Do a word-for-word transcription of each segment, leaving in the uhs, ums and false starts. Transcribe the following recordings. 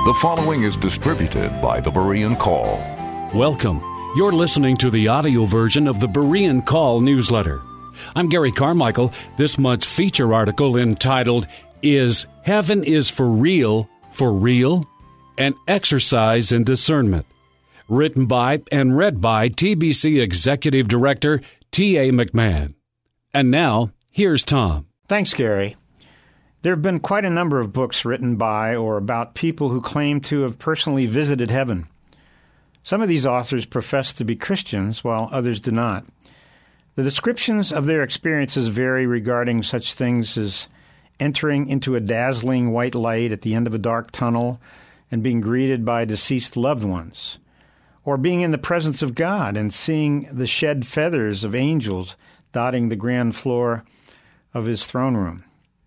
The following is distributed by the Berean Call. Welcome. You're listening to the audio version of the Berean Call newsletter. I'm Gary Carmichael. This month's feature article entitled, Is Heaven is for Real, for Real? An Exercise in Discernment. Written by and read by T B C Executive Director T A McMahon. And now, here's Tom. Thanks, Gary. There have been quite a number of books written by or about people who claim to have personally visited heaven. Some of these authors profess to be Christians, while others do not. The descriptions of their experiences vary regarding such things as entering into a dazzling white light at the end of a dark tunnel and being greeted by deceased loved ones, or being in the presence of God and seeing the shed feathers of angels dotting the grand floor of his throne room.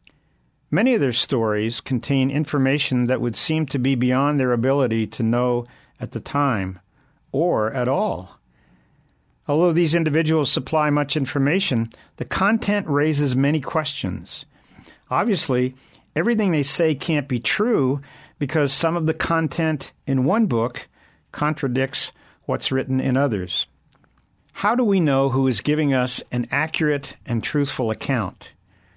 Many of their stories contain information that would seem to be beyond their ability to know at the time, or at all. Although these individuals supply much information, the content raises many questions. Obviously, everything they say can't be true because some of the content in one book contradicts what's written in others. How do we know who is giving us an accurate and truthful account?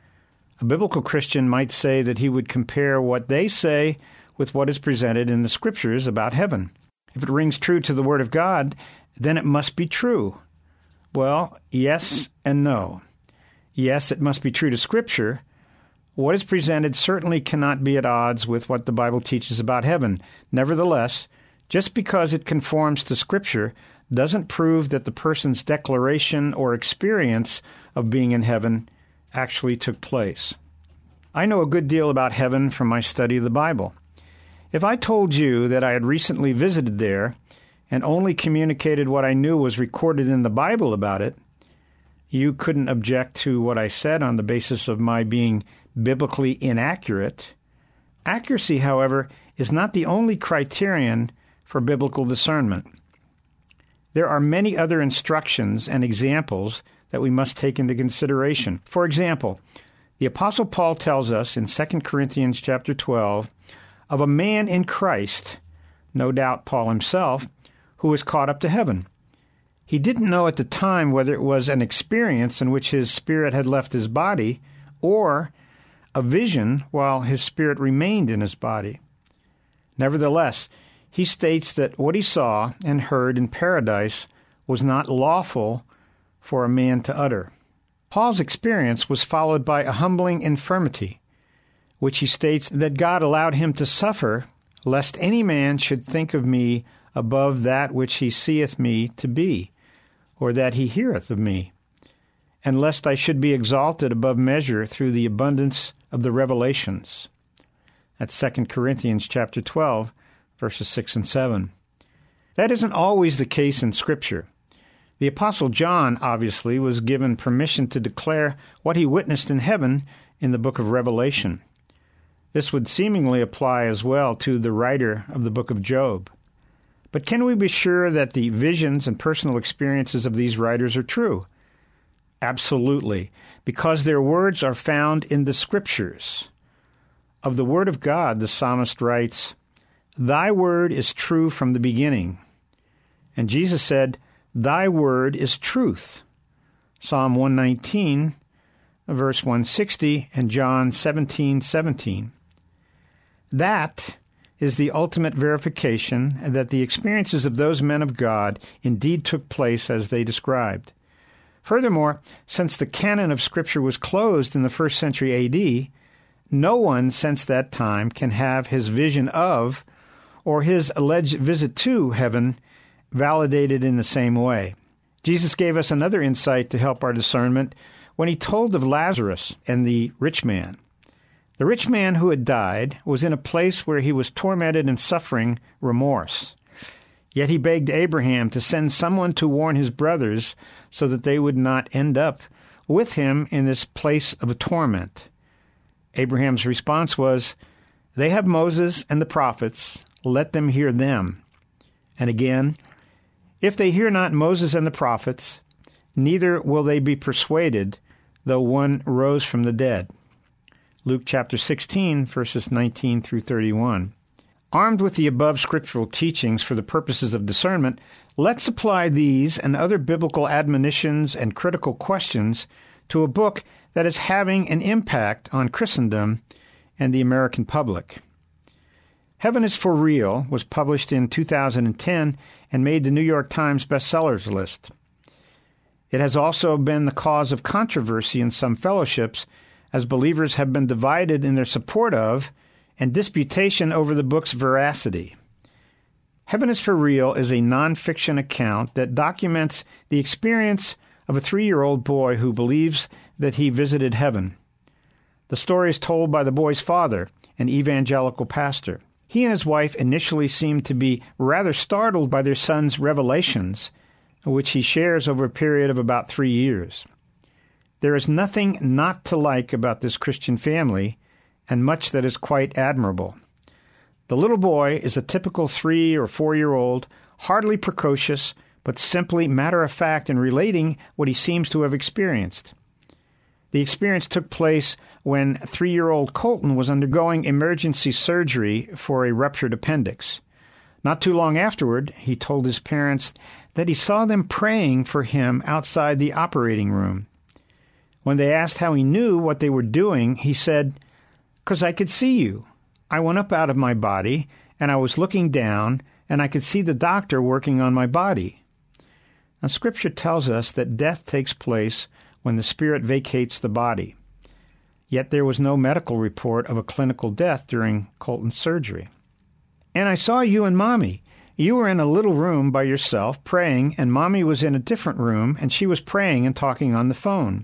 A biblical Christian might say that he would compare what they say with what is presented in the Scriptures about heaven. If it rings true to the Word of God, then it must be true. Well, yes and no. Yes, it must be true to Scripture. What is presented certainly cannot be at odds with what the Bible teaches about heaven. Nevertheless, just because it conforms to Scripture doesn't prove that the person's declaration or experience of being in heaven actually took place. I know a good deal about heaven from my study of the Bible. If I told you that I had recently visited there and only communicated what I knew was recorded in the Bible about it, you couldn't object to what I said on the basis of my being biblically inaccurate. Accuracy, however, is not the only criterion for biblical discernment. There are many other instructions and examples that we must take into consideration. For example, the Apostle Paul tells us in Second Corinthians chapter twelve of a man in Christ, no doubt Paul himself, who was caught up to heaven. He didn't know at the time whether it was an experience in which his spirit had left his body or a vision while his spirit remained in his body. Nevertheless, he states that what he saw and heard in paradise was not lawful for a man to utter. Paul's experience was followed by a humbling infirmity, which he states that God allowed him to suffer, lest any man should think of me above that which he seeth me to be, or that he heareth of me, and lest I should be exalted above measure through the abundance of the revelations. That's Second Corinthians chapter twelve, verses six and seven. That isn't always the case in Scripture. The Apostle John, obviously, was given permission to declare what he witnessed in heaven in the book of Revelation. This would seemingly apply as well to the writer of the book of Job. But can we be sure that the visions and personal experiences of these writers are true? Absolutely, because their words are found in the Scriptures. Of the Word of God, the psalmist writes, Thy word is true from the beginning. And Jesus said, Thy word is truth. Psalm one nineteen, verse one sixty, and John seventeen seventeen. That is the ultimate verification that the experiences of those men of God indeed took place as they described. Furthermore, since the canon of Scripture was closed in the first century A D, no one since that time can have his vision of or his alleged visit to heaven validated in the same way. Jesus gave us another insight to help our discernment when he told of Lazarus and the rich man. The rich man who had died was in a place where he was tormented and suffering remorse. Yet he begged Abraham to send someone to warn his brothers so that they would not end up with him in this place of torment. Abraham's response was, They have Moses and the prophets, let them hear them. And again, If they hear not Moses and the prophets, neither will they be persuaded, though one rose from the dead. Luke chapter sixteen, verses nineteen through thirty-one. Armed with the above scriptural teachings for the purposes of discernment, let's apply these and other biblical admonitions and critical questions to a book that is having an impact on Christendom and the American public. Heaven is for Real was published in two thousand ten and made the New York Times bestsellers list. It has also been the cause of controversy in some fellowships, as believers have been divided in their support of and disputation over the book's veracity. Heaven is for Real is a nonfiction account that documents the experience of a three-year-old boy who believes that he visited heaven. The story is told by the boy's father, an evangelical pastor. He and his wife initially seem to be rather startled by their son's revelations, which he shares over a period of about three years. There is nothing not to like about this Christian family, and much that is quite admirable. The little boy is a typical three- or four-year-old, hardly precocious, but simply matter-of-fact in relating what he seems to have experienced. The experience took place when three-year-old Colton was undergoing emergency surgery for a ruptured appendix. Not too long afterward, he told his parents that he saw them praying for him outside the operating room. When they asked how he knew what they were doing, he said, "'Cause I could see you. I went up out of my body, and I was looking down, and I could see the doctor working on my body." Now, Scripture tells us that death takes place when the spirit vacates the body. Yet there was no medical report of a clinical death during Colton's surgery. "And I saw you and Mommy. You were in a little room by yourself praying, and Mommy was in a different room, and she was praying and talking on the phone."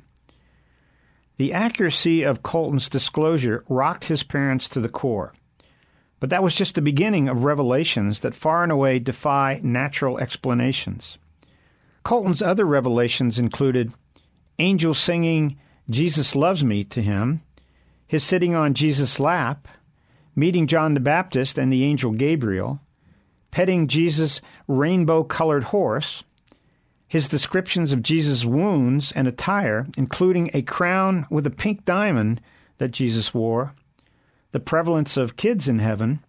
The accuracy of Colton's disclosure rocked his parents to the core. But that was just the beginning of revelations that far and away defy natural explanations. Colton's other revelations included angels singing "Jesus Loves Me" to him, his sitting on Jesus' lap, meeting John the Baptist and the angel Gabriel, petting Jesus' rainbow-colored horse, his descriptions of Jesus' wounds and attire, including a crown with a pink diamond that Jesus wore, the prevalence of kids in heaven,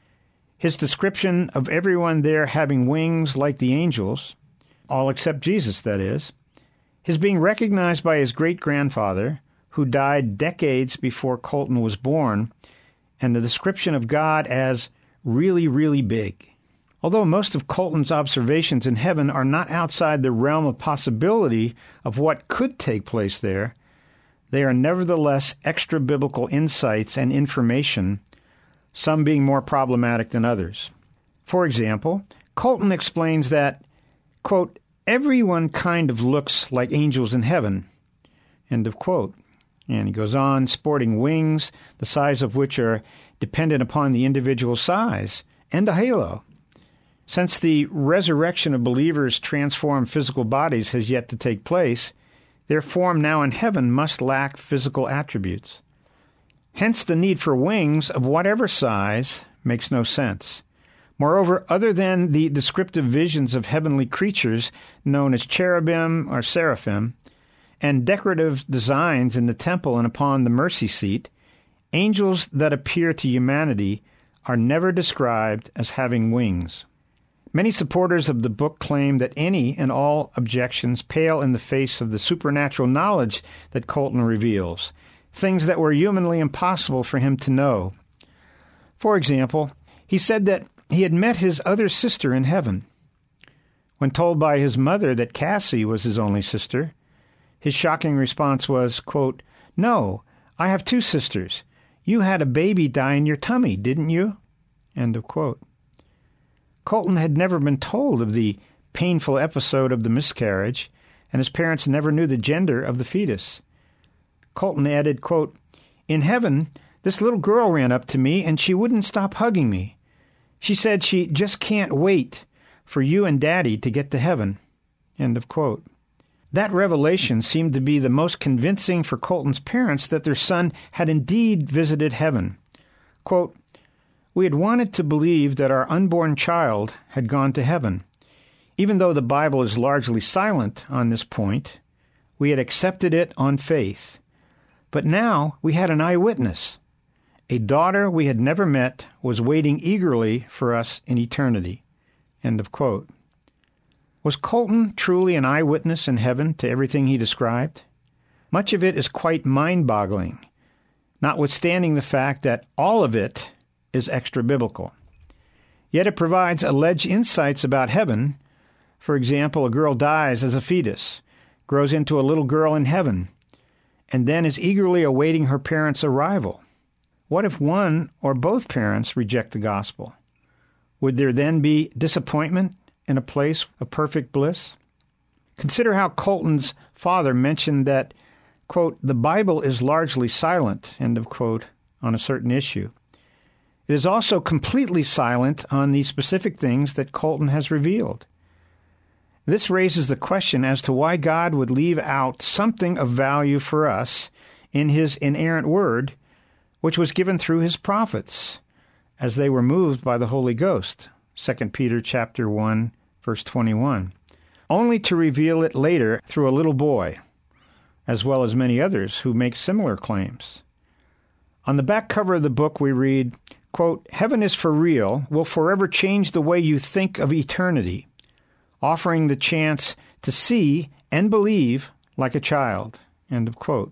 his description of everyone there having wings like the angels, all except Jesus, that is, his being recognized by his great-grandfather, who died decades before Colton was born, and the description of God as really, really big. Although most of Colton's observations in heaven are not outside the realm of possibility of what could take place there, they are nevertheless extra-biblical insights and information, some being more problematic than others. For example, Colton explains that, quote, "everyone kind of looks like angels in heaven," end of quote. And he goes on, sporting wings, the size of which are dependent upon the individual size, and a halo. Since the resurrection of believers' transformed physical bodies has yet to take place, their form now in heaven must lack physical attributes. Hence the need for wings of whatever size makes no sense. Moreover, other than the descriptive visions of heavenly creatures known as cherubim or seraphim, and decorative designs in the temple and upon the mercy seat, angels that appear to humanity are never described as having wings. Many supporters of the book claim that any and all objections pale in the face of the supernatural knowledge that Colton reveals, things that were humanly impossible for him to know. For example, he said that he had met his other sister in heaven. When told by his mother that Cassie was his only sister, his shocking response was, quote, "No, I have two sisters. You had a baby die in your tummy, didn't you?" End of quote. Colton had never been told of the painful episode of the miscarriage, and his parents never knew the gender of the fetus. Colton added, quote, "In heaven, this little girl ran up to me, and she wouldn't stop hugging me. She said she just can't wait for you and Daddy to get to heaven." End of quote. That revelation seemed to be the most convincing for Colton's parents that their son had indeed visited heaven. Quote, "We had wanted to believe that our unborn child had gone to heaven. Even though the Bible is largely silent on this point, we had accepted it on faith. But now we had an eyewitness, a daughter we had never met was waiting eagerly for us in eternity. End of quote. Was Colton truly an eyewitness in heaven to everything he described? Much of it is quite mind-boggling, notwithstanding the fact that all of it is extra-biblical. Yet it provides alleged insights about heaven. For example, a girl dies as a fetus, grows into a little girl in heaven, and then is eagerly awaiting her parents' arrival. What if one or both parents reject the gospel? Would there then be disappointment in a place of perfect bliss? Consider how Colton's father mentioned that, quote, the Bible is largely silent, end of quote, on a certain issue. It is also completely silent on the specific things that Colton has revealed. This raises the question as to why God would leave out something of value for us in his inerrant word, which was given through his prophets, as they were moved by the Holy Ghost, Second Peter chapter one, verse twenty-one, only to reveal it later through a little boy, as well as many others who make similar claims. On the back cover of the book we read, quote, heaven is for real, will forever change the way you think of eternity, offering the chance to see and believe like a child, end of quote.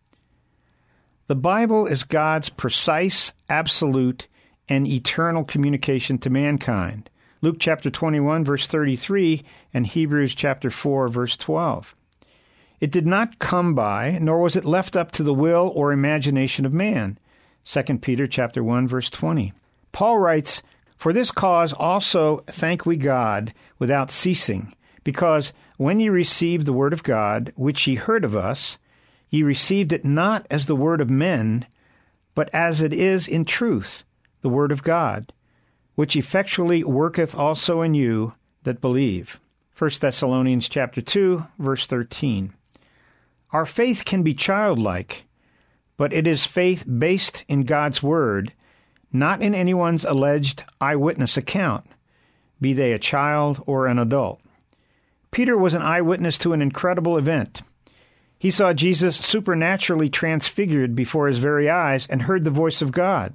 The Bible is God's precise, absolute, and eternal communication to mankind. Luke chapter twenty-one, verse thirty-three, and Hebrews chapter four, verse twelve. It did not come by, nor was it left up to the will or imagination of man. Second Peter chapter one, verse twenty. Paul writes, for this cause also thank we God without ceasing, because when ye received the word of God, which ye heard of us, ye received it not as the word of men, but as it is in truth, the word of God, which effectually worketh also in you that believe. First Thessalonians chapter two, verse thirteen. Our faith can be childlike, but it is faith based in God's word, not in anyone's alleged eyewitness account, be they a child or an adult. Peter was an eyewitness to an incredible event. He saw Jesus supernaturally transfigured before his very eyes and heard the voice of God.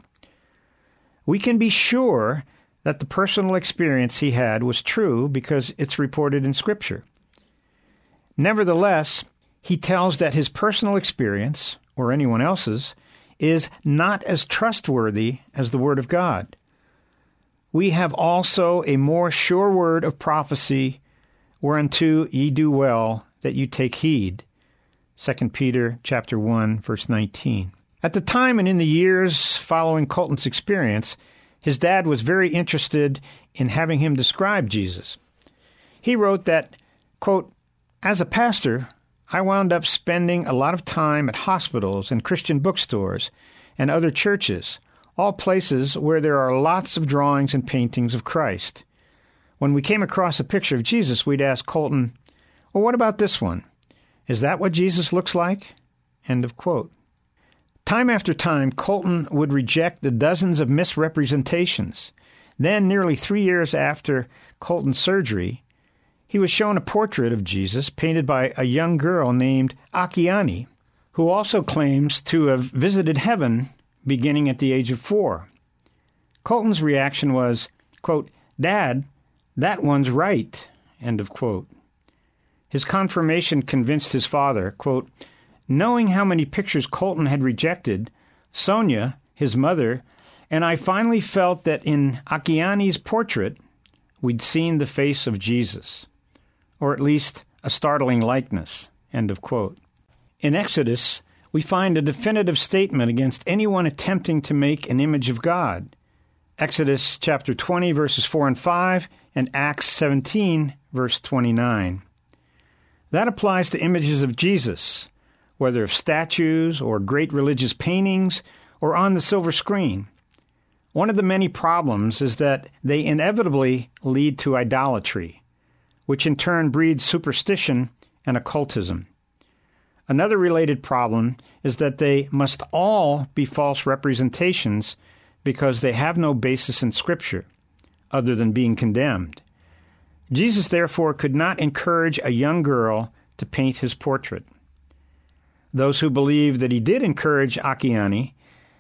We can be sure that the personal experience he had was true because it's reported in Scripture. Nevertheless, he tells that his personal experience, or anyone else's, is not as trustworthy as the Word of God. We have also a more sure word of prophecy, whereunto ye do well that you take heed. Second Peter chapter one, verse nineteen. At the time and in the years following Colton's experience, his dad was very interested in having him describe Jesus. He wrote that, quote, as a pastor, I wound up spending a lot of time at hospitals and Christian bookstores and other churches, all places where there are lots of drawings and paintings of Christ. When we came across a picture of Jesus, we'd ask Colton, well, what about this one? Is that what Jesus looks like? End of quote. Time after time, Colton would reject the dozens of misrepresentations. Then, nearly three years after Colton's surgery, he was shown a portrait of Jesus painted by a young girl named Akiane, who also claims to have visited heaven beginning at the age of four. Colton's reaction was, quote, Dad, that one's right, end of quote. His confirmation convinced his father, quote, knowing how many pictures Colton had rejected, Sonia, his mother, and I finally felt that in Akiane's portrait, we'd seen the face of Jesus, or at least a startling likeness, end of quote. In Exodus, we find a definitive statement against anyone attempting to make an image of God. Exodus chapter twenty, verses four and five, and Acts seventeen, verse twenty-nine. That applies to images of Jesus, whether of statues or great religious paintings or on the silver screen. One of the many problems is that they inevitably lead to idolatry, which in turn breeds superstition and occultism. Another related problem is that they must all be false representations because they have no basis in Scripture, other than being condemned. Jesus, therefore, could not encourage a young girl to paint his portrait. Those who believe that he did encourage Akiane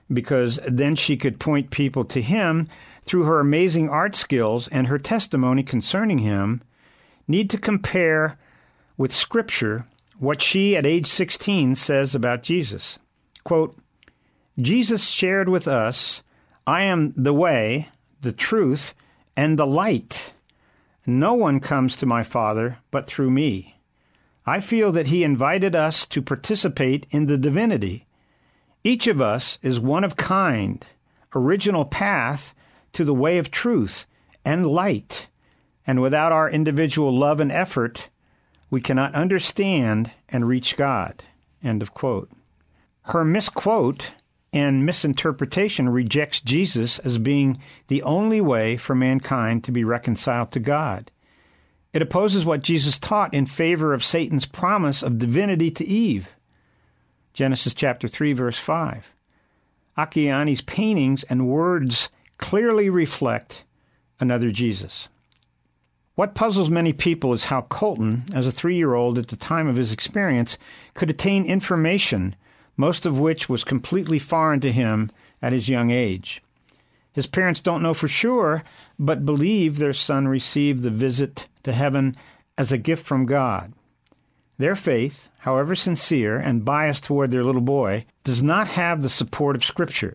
because then she could point people to him through her amazing art skills and her testimony concerning him, need to compare with Scripture what she at age sixteen says about Jesus. Quote, Jesus shared with us, I am the way, the truth, and the light. No one comes to my Father but through me. I feel that he invited us to participate in the divinity. Each of us is one of kind, original path to the way of truth and light, and without our individual love and effort, we cannot understand and reach God. End of quote. Her misquote and misinterpretation rejects Jesus as being the only way for mankind to be reconciled to God. It opposes what Jesus taught in favor of Satan's promise of divinity to Eve. Genesis chapter three, verse five. Acciani's paintings and words clearly reflect another Jesus. What puzzles many people is how Colton, as a three-year-old at the time of his experience, could attain information, most of which was completely foreign to him at his young age. His parents don't know for sure, but believe their son received the visit to heaven as a gift from God. Their faith, however sincere and biased toward their little boy, does not have the support of Scripture.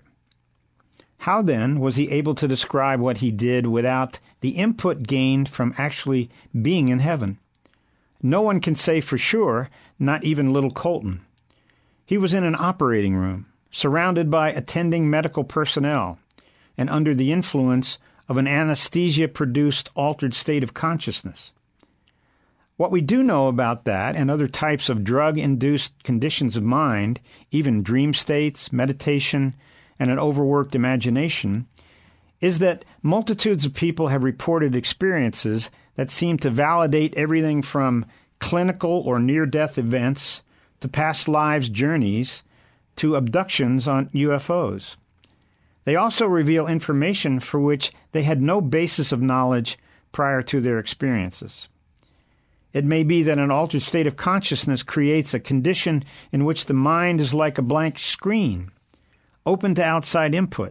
How then was he able to describe what he did without the input gained from actually being in heaven? No one can say for sure, not even little Colton. He was in an operating room, surrounded by attending medical personnel, and under the influence of an anesthesia-produced altered state of consciousness. What we do know about that and other types of drug-induced conditions of mind, even dream states, meditation, and an overworked imagination, is that multitudes of people have reported experiences that seem to validate everything from clinical or near-death events to past lives' journeys to abductions on U F Os. They also reveal information for which they had no basis of knowledge prior to their experiences. It may be that an altered state of consciousness creates a condition in which the mind is like a blank screen, open to outside input.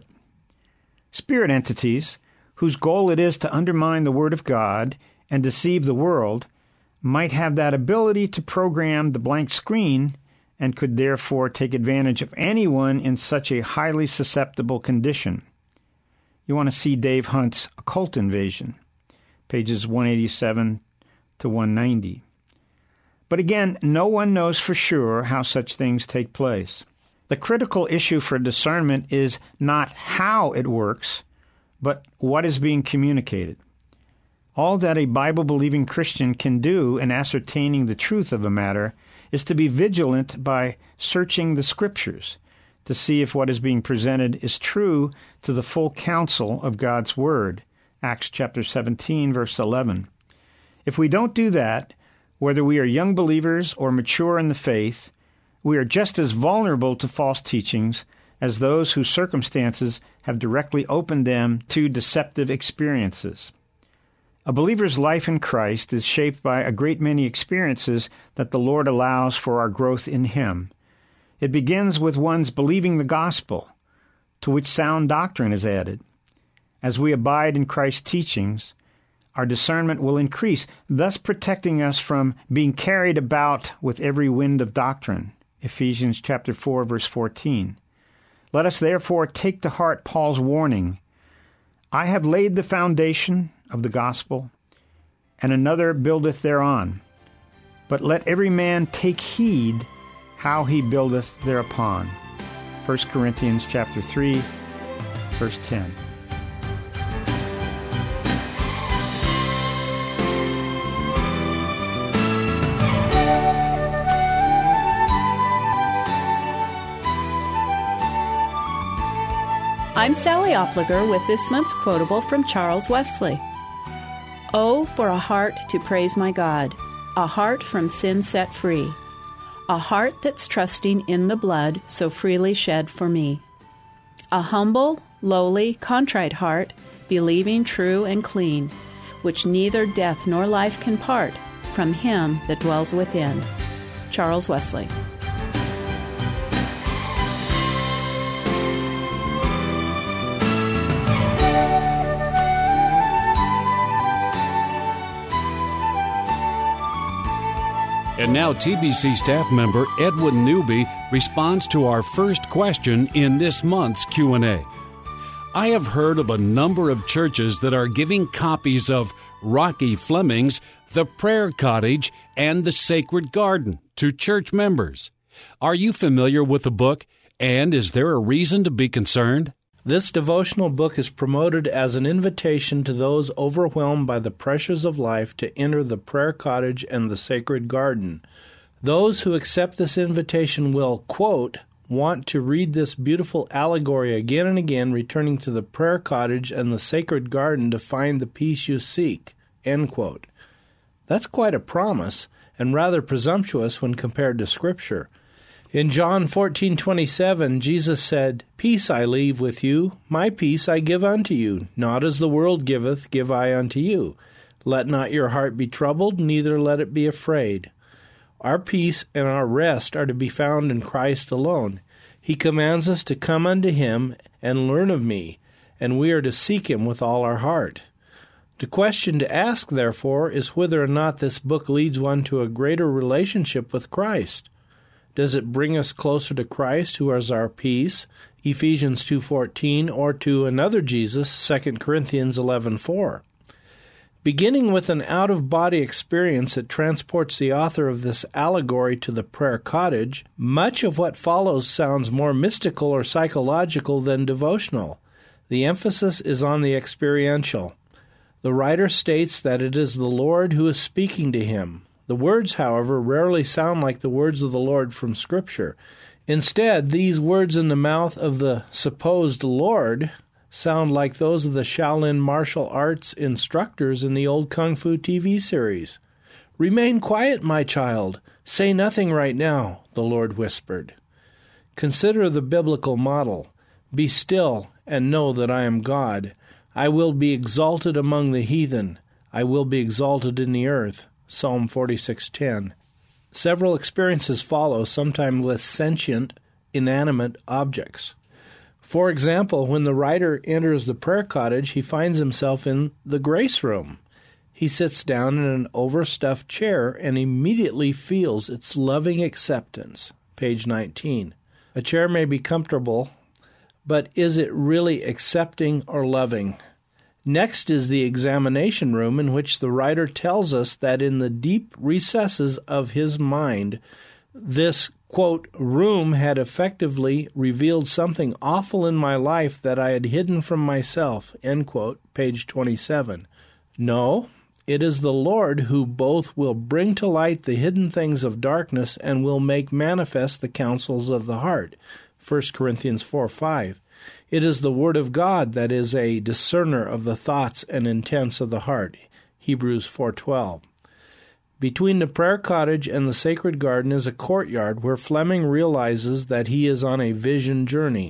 Spirit entities, whose goal it is to undermine the Word of God and deceive the world, might have that ability to program the blank screen and could therefore take advantage of anyone in such a highly susceptible condition. You want to see Dave Hunt's Occult Invasion, pages one eighty-seven to one ninety. But again, no one knows for sure how such things take place. The critical issue for discernment is not how it works, but what is being communicated. All that a Bible-believing Christian can do in ascertaining the truth of a matter is to be vigilant by searching the Scriptures to see if what is being presented is true to the full counsel of God's Word, Acts chapter seventeen, verse eleven. If we don't do that, whether we are young believers or mature in the faith, we are just as vulnerable to false teachings as those whose circumstances have directly opened them to deceptive experiences. A believer's life in Christ is shaped by a great many experiences that the Lord allows for our growth in Him. It begins with one's believing the gospel, to which sound doctrine is added. As we abide in Christ's teachings, our discernment will increase, thus protecting us from being carried about with every wind of doctrine. Ephesians chapter four, verse fourteen. Let us therefore take to heart Paul's warning, I have laid the foundation of the gospel, and another buildeth thereon. But let every man take heed how he buildeth thereupon. First Corinthians chapter three, verse ten. I'm Sally Opliger with this month's quotable from Charles Wesley. Oh, for a heart to praise my God, a heart from sin set free, a heart that's trusting in the blood so freely shed for me. A humble, lowly, contrite heart, believing true and clean, which neither death nor life can part from Him that dwells within. Charles Wesley. And now T B C staff member Edwin Newby responds to our first question in this month's Q and A. I have heard of a number of churches that are giving copies of Rocky Fleming's The Prayer Cottage and The Sacred Garden to church members. Are you familiar with the book, and is there a reason to be concerned? This devotional book is promoted as an invitation to those overwhelmed by the pressures of life to enter the prayer cottage and the sacred garden. Those who accept this invitation will, quote, want to read this beautiful allegory again and again, returning to the prayer cottage and the sacred garden to find the peace you seek, end quote. That's quite a promise, and rather presumptuous when compared to Scripture. In John fourteen twenty-seven, Jesus said, Peace I leave with you, my peace I give unto you. Not as the world giveth, give I unto you. Let not your heart be troubled, neither let it be afraid. Our peace and our rest are to be found in Christ alone. He commands us to come unto Him and learn of me, and we are to seek Him with all our heart. The question to ask, therefore, is whether or not this book leads one to a greater relationship with Christ. Does it bring us closer to Christ, who is our peace, Ephesians two fourteen, or to another Jesus, Second Corinthians eleven four? Beginning with an out-of-body experience that transports the author of this allegory to the prayer cottage, much of what follows sounds more mystical or psychological than devotional. The emphasis is on the experiential. The writer states that it is the Lord who is speaking to him. The words, however, rarely sound like the words of the Lord from Scripture. Instead, these words in the mouth of the supposed Lord sound like those of the Shaolin martial arts instructors in the old Kung Fu T V series. "Remain quiet, my child. Say nothing right now," the Lord whispered. Consider the biblical model. Be still and know that I am God. I will be exalted among the heathen. I will be exalted in the earth. Psalm forty-six ten. Several experiences follow, sometimes with sentient, inanimate objects. For example, when the writer enters the prayer cottage, he finds himself in the grace room. He sits down in an overstuffed chair and immediately feels its loving acceptance. Page nineteen. A chair may be comfortable, but is it really accepting or loving? Next is the examination room, in which the writer tells us that in the deep recesses of his mind, this, quote, room had effectively revealed something awful in my life that I had hidden from myself, end quote, page twenty-seven. No, it is the Lord who both will bring to light the hidden things of darkness and will make manifest the counsels of the heart, First Corinthians four five. It is the Word of God that is a discerner of the thoughts and intents of the heart, Hebrews four twelve. Between the prayer cottage and the sacred garden is a courtyard where Fleming realizes that he is on a vision journey.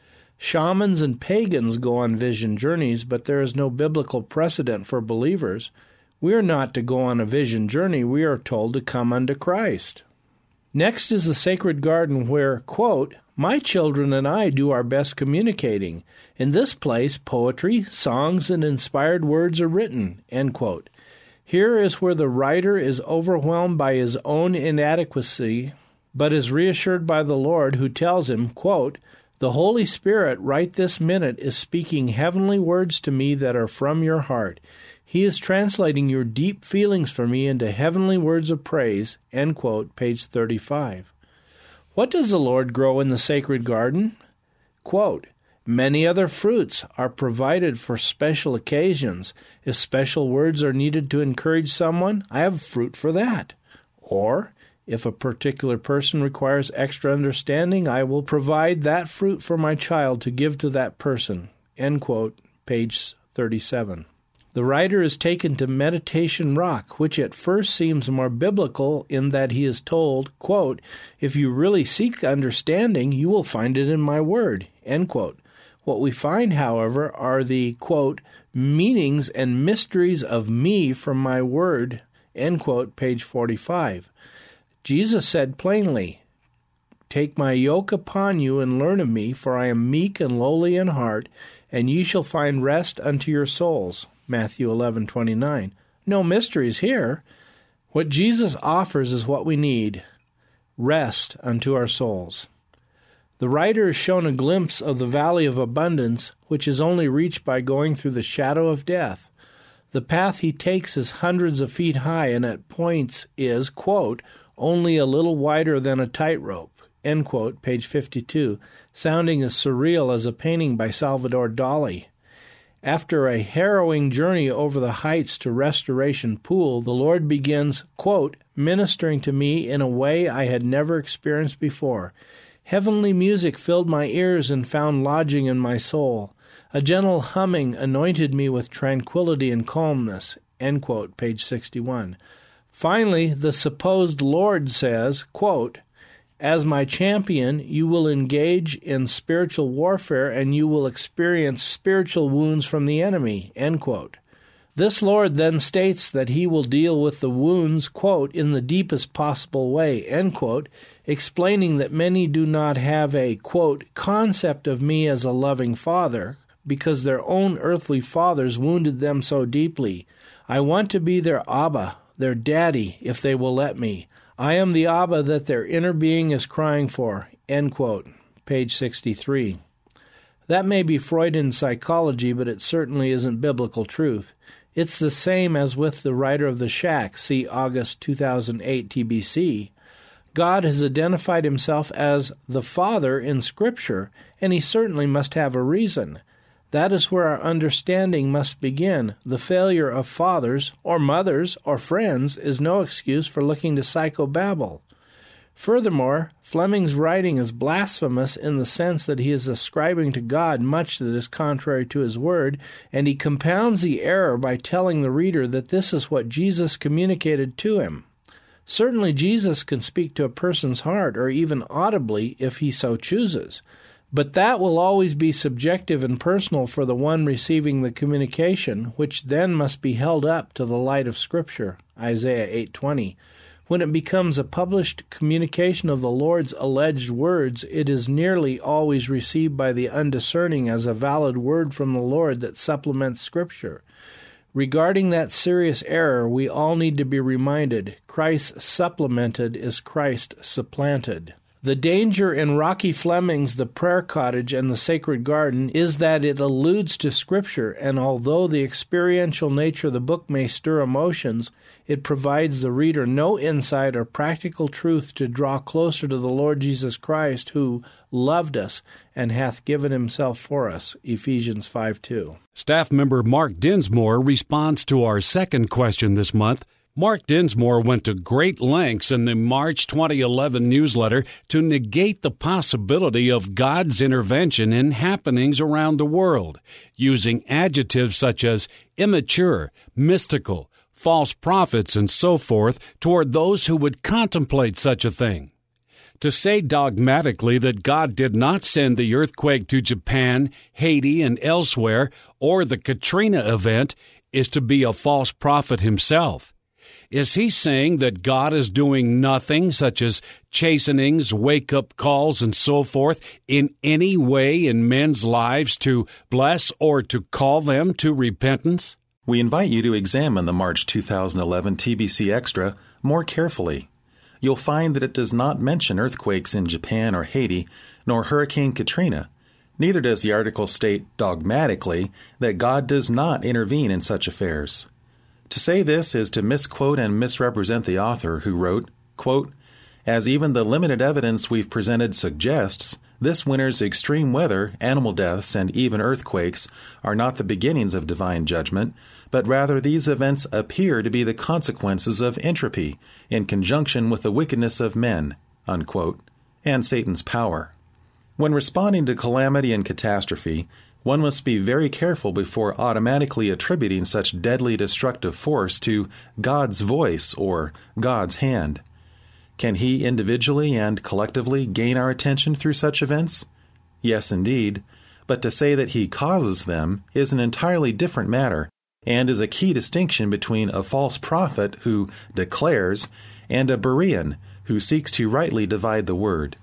Shamans and pagans go on vision journeys, but there is no biblical precedent for believers. We are not to go on a vision journey. We are told to come unto Christ. Next is the sacred garden where, quote, my children and I do our best communicating. In this place, poetry, songs, and inspired words are written, end quote. Here is where the writer is overwhelmed by his own inadequacy, but is reassured by the Lord, who tells him, quote, the Holy Spirit right this minute is speaking heavenly words to me that are from your heart. He is translating your deep feelings for me into heavenly words of praise, end quote, page thirty-five. What does the Lord grow in the sacred garden? Quote, many other fruits are provided for special occasions. If special words are needed to encourage someone, I have fruit for that. Or, if a particular person requires extra understanding, I will provide that fruit for my child to give to that person. End quote, page thirty-seven. The writer is taken to Meditation Rock, which at first seems more biblical in that he is told, quote, if you really seek understanding, you will find it in my word, end quote. What we find, however, are the, quote, meanings and mysteries of me from my word, end quote, page forty-five. Jesus said plainly, take my yoke upon you and learn of me, for I am meek and lowly in heart, and ye shall find rest unto your souls. Matthew eleven twenty-nine. No mysteries here. What Jesus offers is what we need, rest unto our souls. The writer is shown a glimpse of the valley of abundance, which is only reached by going through the shadow of death. The path he takes is hundreds of feet high and at points is, quote, only a little wider than a tightrope, end quote, page fifty-two, sounding as surreal as a painting by Salvador Dali. After a harrowing journey over the heights to Restoration Pool, the Lord begins, quote, ministering to me in a way I had never experienced before. Heavenly music filled my ears and found lodging in my soul. A gentle humming anointed me with tranquility and calmness, end quote, page sixty-one. Finally, the supposed Lord says, quote, as my champion, you will engage in spiritual warfare and you will experience spiritual wounds from the enemy, end quote. This Lord then states that he will deal with the wounds, quote, in the deepest possible way, end quote, explaining that many do not have a, quote, concept of me as a loving father because their own earthly fathers wounded them so deeply. I want to be their Abba, their daddy, if they will let me. I am the Abba that their inner being is crying for, end quote, page sixty-three. That may be Freudian psychology, but it certainly isn't biblical truth. It's the same as with the writer of the Shack, see August two thousand eight T B C. God has identified himself as the Father in Scripture, and he certainly must have a reason. That is where our understanding must begin. The failure of fathers, or mothers, or friends is no excuse for looking to psychobabble. Furthermore, Fleming's writing is blasphemous in the sense that he is ascribing to God much that is contrary to his word, and he compounds the error by telling the reader that this is what Jesus communicated to him. Certainly Jesus can speak to a person's heart, or even audibly, if he so chooses. But that will always be subjective and personal for the one receiving the communication, which then must be held up to the light of Scripture, Isaiah eight twenty. When it becomes a published communication of the Lord's alleged words, it is nearly always received by the undiscerning as a valid word from the Lord that supplements Scripture. Regarding that serious error, we all need to be reminded, Christ supplemented is Christ supplanted. The danger in Rocky Fleming's The Prayer Cottage and the Sacred Garden is that it alludes to Scripture, and although the experiential nature of the book may stir emotions, it provides the reader no insight or practical truth to draw closer to the Lord Jesus Christ, who loved us and hath given himself for us, Ephesians five two. Staff member Mark Dinsmore responds to our second question this month. Mark Dinsmore went to great lengths in the March twenty eleven newsletter to negate the possibility of God's intervention in happenings around the world, using adjectives such as immature, mystical, false prophets, and so forth toward those who would contemplate such a thing. To say dogmatically that God did not send the earthquake to Japan, Haiti, and elsewhere, or the Katrina event, is to be a false prophet himself. Is he saying that God is doing nothing, such as chastenings, wake-up calls, and so forth, in any way in men's lives to bless or to call them to repentance? We invite you to examine the March two thousand eleven T B C Extra more carefully. You'll find that it does not mention earthquakes in Japan or Haiti, nor Hurricane Katrina. Neither does the article state dogmatically that God does not intervene in such affairs. To say this is to misquote and misrepresent the author who wrote, quote, as even the limited evidence we've presented suggests, this winter's extreme weather, animal deaths, and even earthquakes are not the beginnings of divine judgment, but rather these events appear to be the consequences of entropy in conjunction with the wickedness of men, unquote, and Satan's power. When responding to calamity and catastrophe, one must be very careful before automatically attributing such deadly destructive force to God's voice or God's hand. Can he individually and collectively gain our attention through such events? Yes, indeed. But to say that he causes them is an entirely different matter, and is a key distinction between a false prophet who declares and a Berean who seeks to rightly divide the word.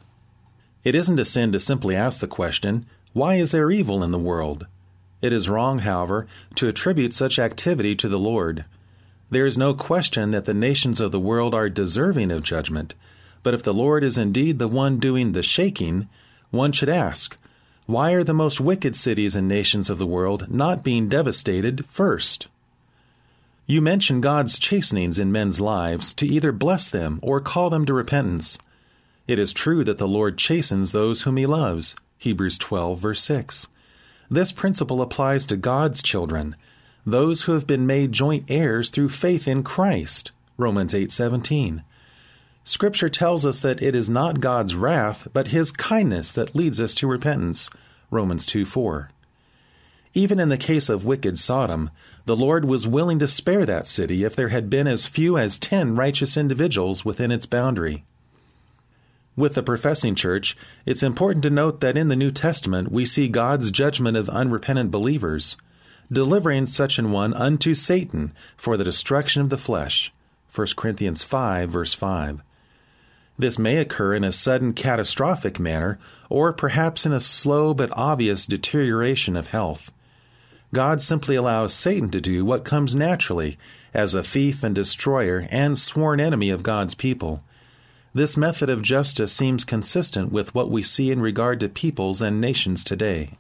It isn't a sin to simply ask the question, why is there evil in the world? It is wrong, however, to attribute such activity to the Lord. There is no question that the nations of the world are deserving of judgment, but if the Lord is indeed the one doing the shaking, one should ask, why are the most wicked cities and nations of the world not being devastated first? You mention God's chastenings in men's lives to either bless them or call them to repentance. It is true that the Lord chastens those whom He loves, Hebrews twelve, verse six. This principle applies to God's children, those who have been made joint heirs through faith in Christ, Romans eight seventeen. Scripture tells us that it is not God's wrath, but His kindness that leads us to repentance, Romans two four. Even in the case of wicked Sodom, the Lord was willing to spare that city if there had been as few as ten righteous individuals within its boundary. With the professing church, it's important to note that in the New Testament we see God's judgment of unrepentant believers, delivering such an one unto Satan for the destruction of the flesh, First Corinthians five, verse five. This may occur in a sudden catastrophic manner, or perhaps in a slow but obvious deterioration of health. God simply allows Satan to do what comes naturally as a thief and destroyer and sworn enemy of God's people. This method of justice seems consistent with what we see in regard to peoples and nations today.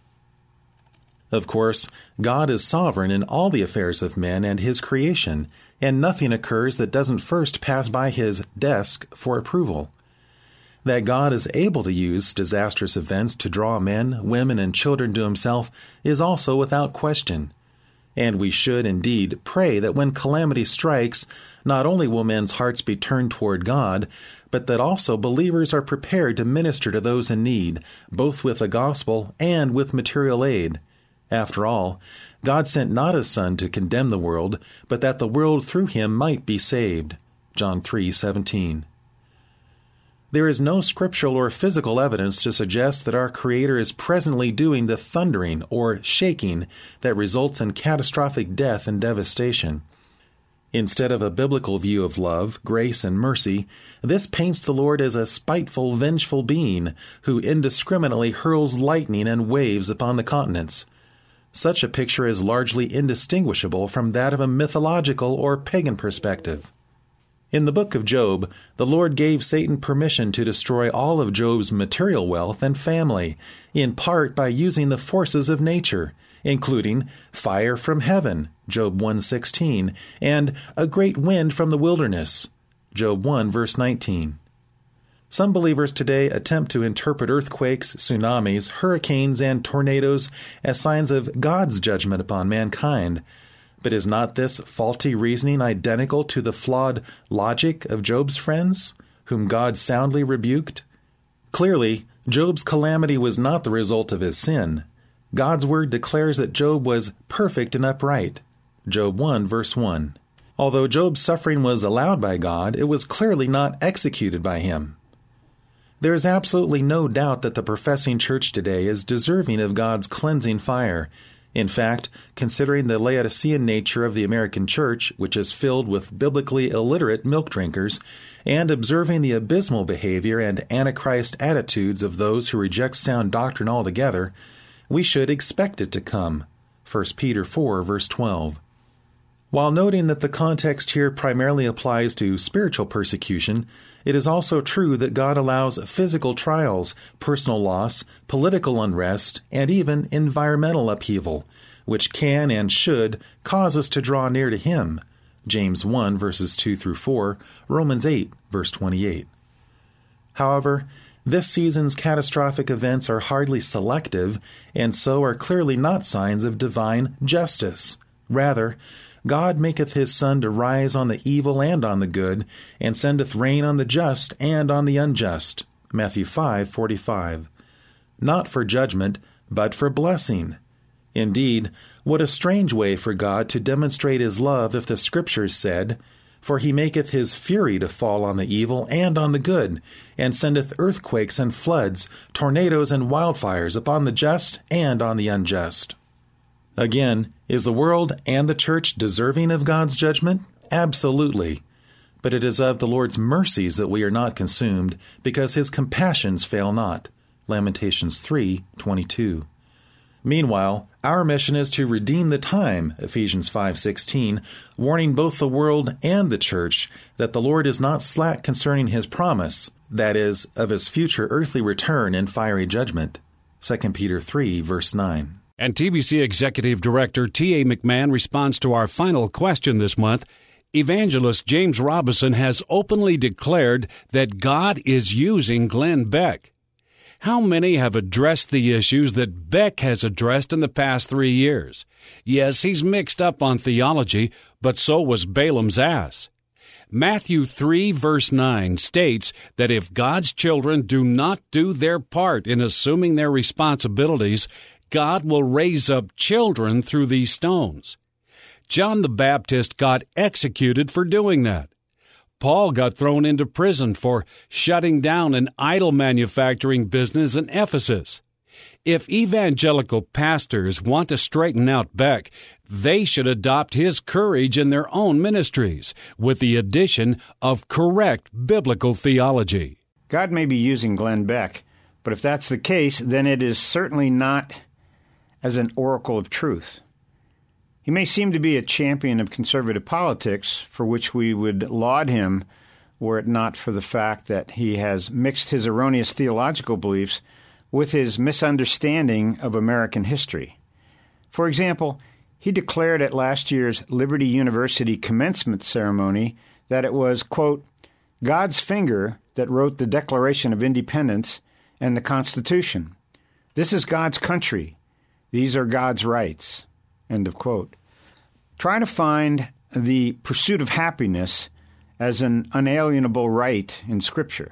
Of course, God is sovereign in all the affairs of men and His creation, and nothing occurs that doesn't first pass by His desk for approval. That God is able to use disastrous events to draw men, women, and children to Himself is also without question. And we should indeed pray that when calamity strikes, not only will men's hearts be turned toward God, but that also believers are prepared to minister to those in need, both with the gospel and with material aid. After all, God sent not His Son to condemn the world, but that the world through Him might be saved. John three seventeen. There is no scriptural or physical evidence to suggest that our Creator is presently doing the thundering or shaking that results in catastrophic death and devastation. Instead of a biblical view of love, grace, and mercy, this paints the Lord as a spiteful, vengeful being who indiscriminately hurls lightning and waves upon the continents. Such a picture is largely indistinguishable from that of a mythological or pagan perspective. In the book of Job, the Lord gave Satan permission to destroy all of Job's material wealth and family, in part by using the forces of nature, including fire from heaven, Job one sixteen, and a great wind from the wilderness, Job one verse nineteen. Some believers today attempt to interpret earthquakes, tsunamis, hurricanes, and tornadoes as signs of God's judgment upon mankind. But is not this faulty reasoning identical to the flawed logic of Job's friends, whom God soundly rebuked? Clearly, Job's calamity was not the result of his sin. God's word declares that Job was perfect and upright, Job one verse one. Although Job's suffering was allowed by God, it was clearly not executed by Him. There is absolutely no doubt that the professing church today is deserving of God's cleansing fire. In fact, considering the Laodicean nature of the American church, which is filled with biblically illiterate milk drinkers, and observing the abysmal behavior and antichrist attitudes of those who reject sound doctrine altogether, we should expect it to come. First Peter four, verse twelve. While noting that the context here primarily applies to spiritual persecution, it is also true that God allows physical trials, personal loss, political unrest, and even environmental upheaval, which can and should cause us to draw near to Him. James one, verses two through four, Romans eight, verse twenty-eight. However, this season's catastrophic events are hardly selective, and so are clearly not signs of divine justice. Rather, God maketh His sun to rise on the evil and on the good, and sendeth rain on the just and on the unjust. Matthew five forty-five. Not for judgment, but for blessing. Indeed, what a strange way for God to demonstrate His love if the Scriptures said, For He maketh His fury to fall on the evil and on the good, and sendeth earthquakes and floods, tornadoes and wildfires upon the just and on the unjust. Again, is the world and the church deserving of God's judgment? Absolutely. But it is of the Lord's mercies that we are not consumed, because His compassions fail not. Lamentations three twenty-two. Meanwhile, our mission is to redeem the time, Ephesians five sixteen, warning both the world and the church that the Lord is not slack concerning his promise, that is, of his future earthly return and fiery judgment. Second Peter three, verse nine. And T B C Executive Director T A McMahon responds to our final question this month. Evangelist James Robison has openly declared that God is using Glenn Beck. How many have addressed the issues that Beck has addressed in the past three years? Yes, he's mixed up on theology, but so was Balaam's ass. Matthew three, verse nine states that if God's children do not do their part in assuming their responsibilities, God will raise up children through these stones. John the Baptist got executed for doing that. Paul got thrown into prison for shutting down an idol manufacturing business in Ephesus. If evangelical pastors want to straighten out Beck, they should adopt his courage in their own ministries, with the addition of correct biblical theology. God may be using Glenn Beck, but if that's the case, then it is certainly not as an oracle of truth. He may seem to be a champion of conservative politics, for which we would laud him were it not for the fact that he has mixed his erroneous theological beliefs with his misunderstanding of American history. For example, he declared at last year's Liberty University commencement ceremony that it was, quote, God's finger that wrote the Declaration of Independence and the Constitution. This is God's country. These are God's rights. End of quote. Try to find the pursuit of happiness as an unalienable right in Scripture.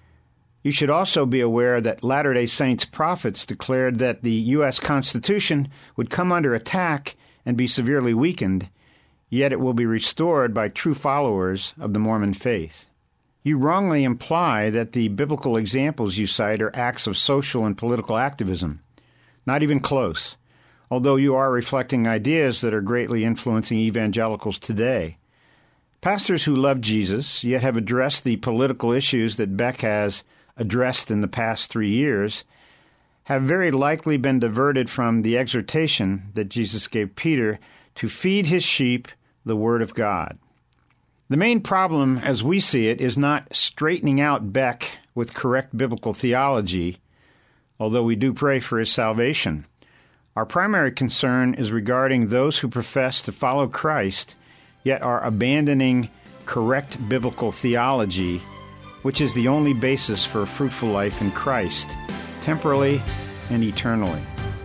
You should also be aware that Latter-day Saints prophets declared that the U S Constitution would come under attack and be severely weakened, yet it will be restored by true followers of the Mormon faith. You wrongly imply that the biblical examples you cite are acts of social and political activism. Not even close, although you are reflecting ideas that are greatly influencing evangelicals today. Pastors who love Jesus, yet have addressed the political issues that Beck has addressed in the past three years, have very likely been diverted from the exhortation that Jesus gave Peter to feed his sheep the Word of God. The main problem, as we see it, is not straightening out Beck with correct biblical theology, although we do pray for his salvation. Our primary concern is regarding those who profess to follow Christ, yet are abandoning correct biblical theology, which is the only basis for a fruitful life in Christ, temporally and eternally.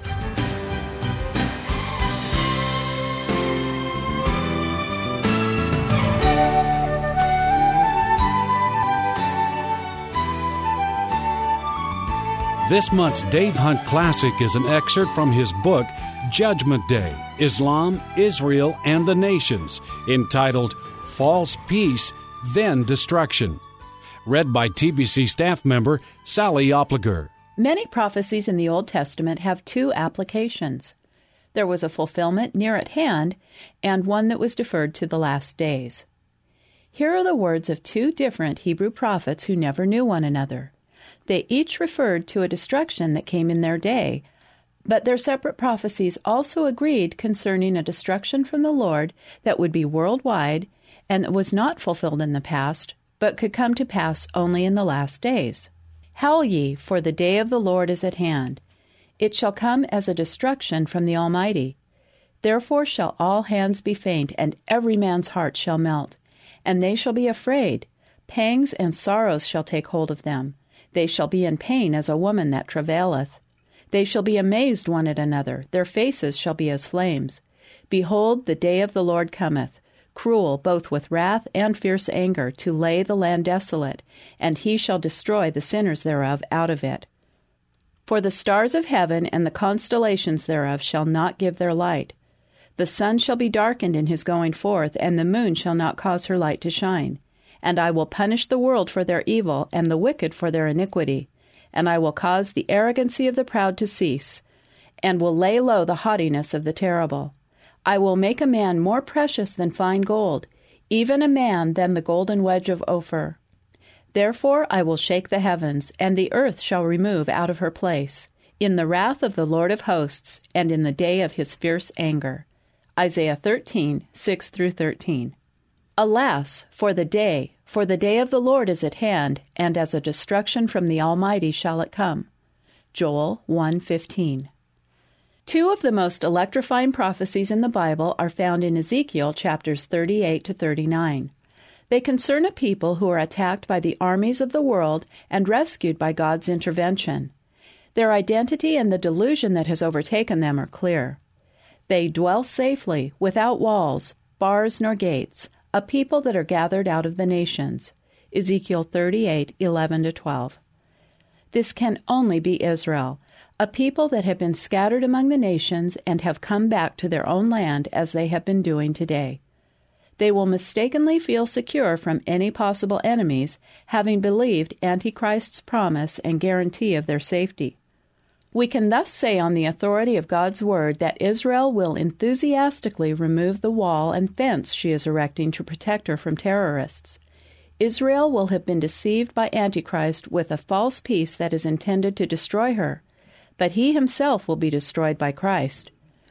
This month's Dave Hunt Classic is an excerpt from his book, Judgment Day, Islam, Israel, and the Nations, entitled False Peace, Then Destruction. Read by T B C staff member Sally Opliger. Many prophecies in the Old Testament have two applications. There was a fulfillment near at hand and one that was deferred to the last days. Here are the words of two different Hebrew prophets who never knew one another. They each referred to a destruction that came in their day, but their separate prophecies also agreed concerning a destruction from the Lord that would be worldwide and that was not fulfilled in the past, but could come to pass only in the last days. Howl ye, for the day of the Lord is at hand. It shall come as a destruction from the Almighty. Therefore shall all hands be faint, and every man's heart shall melt. And they shall be afraid. Pangs and sorrows shall take hold of them. They shall be in pain as a woman that travaileth. They shall be amazed one at another. Their faces shall be as flames. Behold, the day of the Lord cometh, cruel both with wrath and fierce anger, to lay the land desolate, and he shall destroy the sinners thereof out of it. For the stars of heaven and the constellations thereof shall not give their light. The sun shall be darkened in his going forth, and the moon shall not cause her light to shine. And I will punish the world for their evil, and the wicked for their iniquity. And I will cause the arrogancy of the proud to cease, and will lay low the haughtiness of the terrible. I will make a man more precious than fine gold, even a man than the golden wedge of Ophir. Therefore I will shake the heavens, and the earth shall remove out of her place. in the wrath of the Lord of hosts, and in the day of his fierce anger. Isaiah thirteen, six through thirteen. Alas, for the day, for the day of the Lord is at hand, and as a destruction from the Almighty shall it come. Joel one fifteen. Two of the most electrifying prophecies in the Bible are found in Ezekiel chapters thirty-eight to thirty-nine. They concern a people who are attacked by the armies of the world and rescued by God's intervention. Their identity and the delusion that has overtaken them are clear. They dwell safely, without walls, bars, nor gates, a people that are gathered out of the nations. Ezekiel thirty-eight, eleven to twelve. This can only be Israel, a people that have been scattered among the nations and have come back to their own land as they have been doing today. They will mistakenly feel secure from any possible enemies, having believed Antichrist's promise and guarantee of their safety. We can thus say on the authority of God's Word that Israel will enthusiastically remove the wall and fence she is erecting to protect her from terrorists. Israel will have been deceived by Antichrist with a false peace that is intended to destroy her, but he himself will be destroyed by Christ.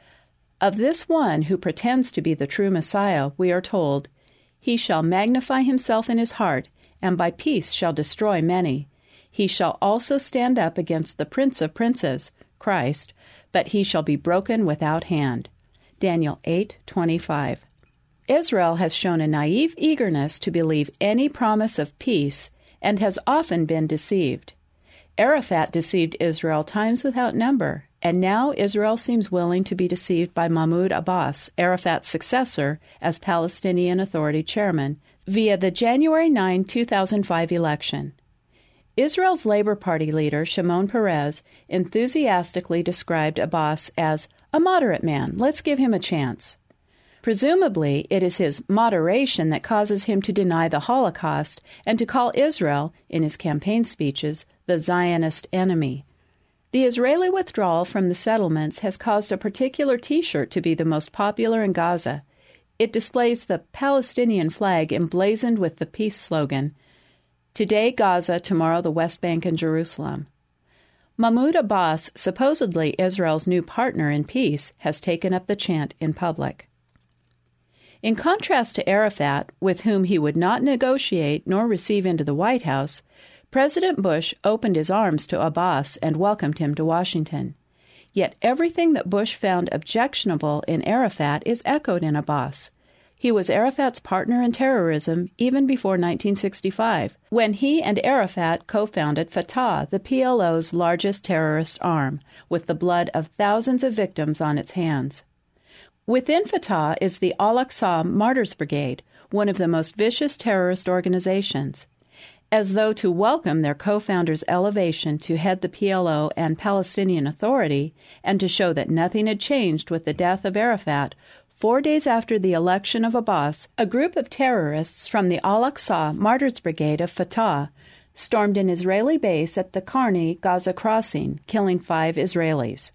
Of this one who pretends to be the true Messiah, we are told, "He shall magnify himself in his heart, and by peace shall destroy many. He shall also stand up against the Prince of Princes, Christ, but he shall be broken without hand." Daniel eight twenty-five. Israel has shown a naive eagerness to believe any promise of peace and has often been deceived. Arafat deceived Israel times without number, and now Israel seems willing to be deceived by Mahmoud Abbas, Arafat's successor as Palestinian Authority chairman, via the January ninth, two thousand five election. Israel's Labor Party leader, Shimon Peres, enthusiastically described Abbas as a moderate man. Let's give him a chance. Presumably, it is his moderation that causes him to deny the Holocaust and to call Israel, in his campaign speeches, the Zionist enemy. The Israeli withdrawal from the settlements has caused a particular T-shirt to be the most popular in Gaza. It displays the Palestinian flag emblazoned with the peace slogan, "Today Gaza, tomorrow the West Bank and Jerusalem." Mahmoud Abbas, supposedly Israel's new partner in peace, has taken up the chant in public. In contrast to Arafat, with whom he would not negotiate nor receive into the White House, President Bush opened his arms to Abbas and welcomed him to Washington. Yet everything that Bush found objectionable in Arafat is echoed in Abbas. He was Arafat's partner in terrorism even before nineteen sixty-five, when he and Arafat co-founded Fatah, the P L O's largest terrorist arm, with the blood of thousands of victims on its hands. Within Fatah is the Al-Aqsa Martyrs Brigade, one of the most vicious terrorist organizations. As though to welcome their co-founder's elevation to head the P L O and Palestinian Authority, and to show that nothing had changed with the death of Arafat, four days after the election of Abbas, a group of terrorists from the Al-Aqsa Martyrs Brigade of Fatah stormed an Israeli base at the Karni Gaza crossing, killing five Israelis.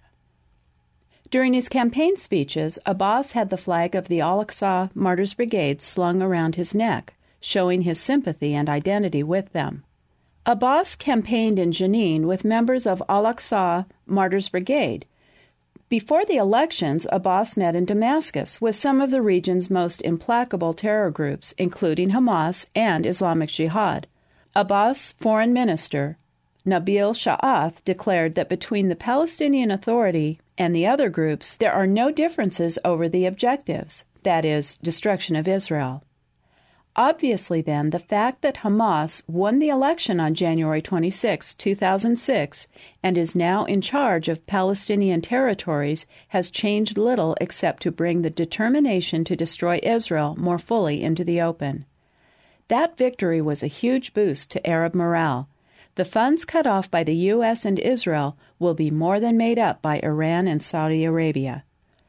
During his campaign speeches, Abbas had the flag of the Al-Aqsa Martyrs Brigade slung around his neck, showing his sympathy and identity with them. Abbas campaigned in Jenin with members of Al-Aqsa Martyrs Brigade. Before the elections, Abbas met in Damascus with some of the region's most implacable terror groups, including Hamas and Islamic Jihad. Abbas' foreign minister, Nabil Sha'ath, declared that between the Palestinian Authority and the other groups, there are no differences over the objectives, that is, destruction of Israel. Obviously, then, the fact that Hamas won the election on January twenty-sixth, two thousand six, and is now in charge of Palestinian territories has changed little except to bring the determination to destroy Israel more fully into the open. That victory was a huge boost to Arab morale. The funds cut off by the U S and Israel will be more than made up by Iran and Saudi Arabia.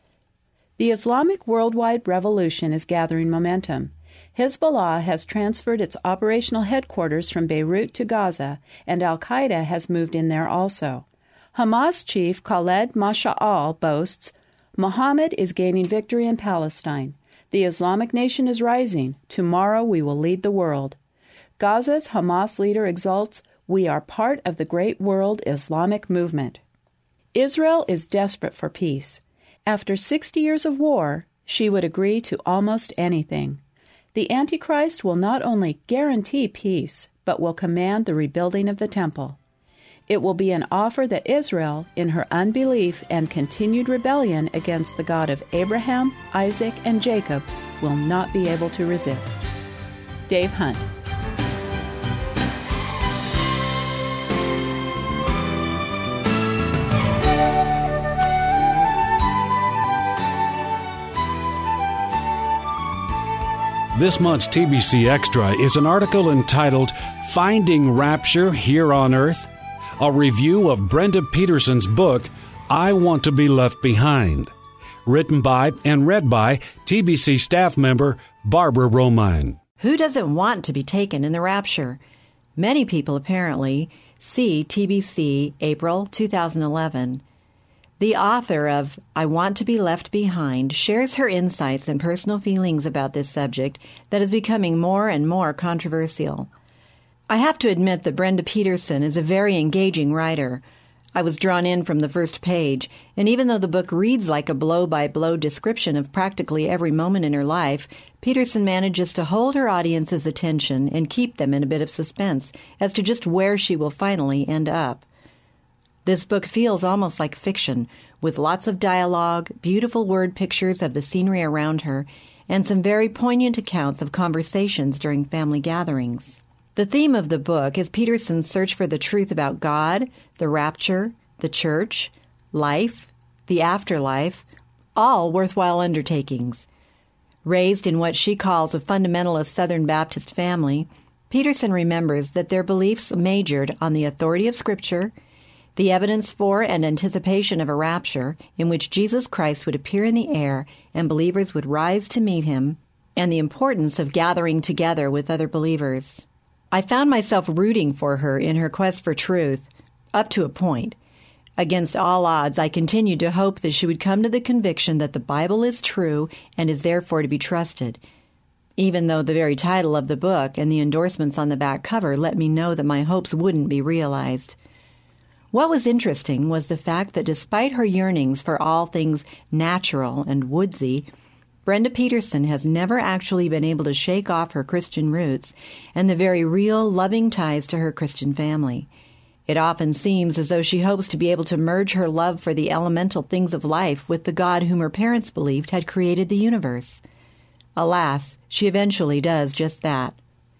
The Islamic worldwide revolution is gathering momentum. Hezbollah has transferred its operational headquarters from Beirut to Gaza, and al-Qaeda has moved in there also. Hamas chief Khaled Masha'al boasts, "Muhammad is gaining victory in Palestine. The Islamic nation is rising. Tomorrow we will lead the world." Gaza's Hamas leader exults, "We are part of the great world Islamic movement." Israel is desperate for peace. After sixty years of war, she would agree to almost anything. The Antichrist will not only guarantee peace, but will command the rebuilding of the temple. It will be an offer that Israel, in her unbelief and continued rebellion against the God of Abraham, Isaac, and Jacob, will not be able to resist. Dave Hunt. This month's T B C Extra is an article entitled Finding Rapture Here on Earth, a review of Brenda Peterson's book, I Want to Be Left Behind, written by and read by T B C staff member Barbara Romine. Who doesn't want to be taken in the rapture? Many people apparently. See T B C, April two thousand eleven. The author of I Want to Be Left Behind shares her insights and personal feelings about this subject that is becoming more and more controversial. I have to admit that Brenda Peterson is a very engaging writer. I was drawn in from the first page, and even though the book reads like a blow-by-blow description of practically every moment in her life, Peterson manages to hold her audience's attention and keep them in a bit of suspense as to just where she will finally end up. This book feels almost like fiction, with lots of dialogue, beautiful word pictures of the scenery around her, and some very poignant accounts of conversations during family gatherings. The theme of the book is Peterson's search for the truth about God, the rapture, the church, life, the afterlife, all worthwhile undertakings. Raised in what she calls a fundamentalist Southern Baptist family, Peterson remembers that their beliefs majored on the authority of Scripture, the evidence for and anticipation of a rapture in which Jesus Christ would appear in the air and believers would rise to meet him, and the importance of gathering together with other believers. I found myself rooting for her in her quest for truth, up to a point. Against all odds, I continued to hope that she would come to the conviction that the Bible is true and is therefore to be trusted, even though the very title of the book and the endorsements on the back cover let me know that my hopes wouldn't be realized. What was interesting was the fact that despite her yearnings for all things natural and woodsy, Brenda Peterson has never actually been able to shake off her Christian roots and the very real, loving ties to her Christian family. It often seems as though she hopes to be able to merge her love for the elemental things of life with the God whom her parents believed had created the universe. Alas, she eventually does just that.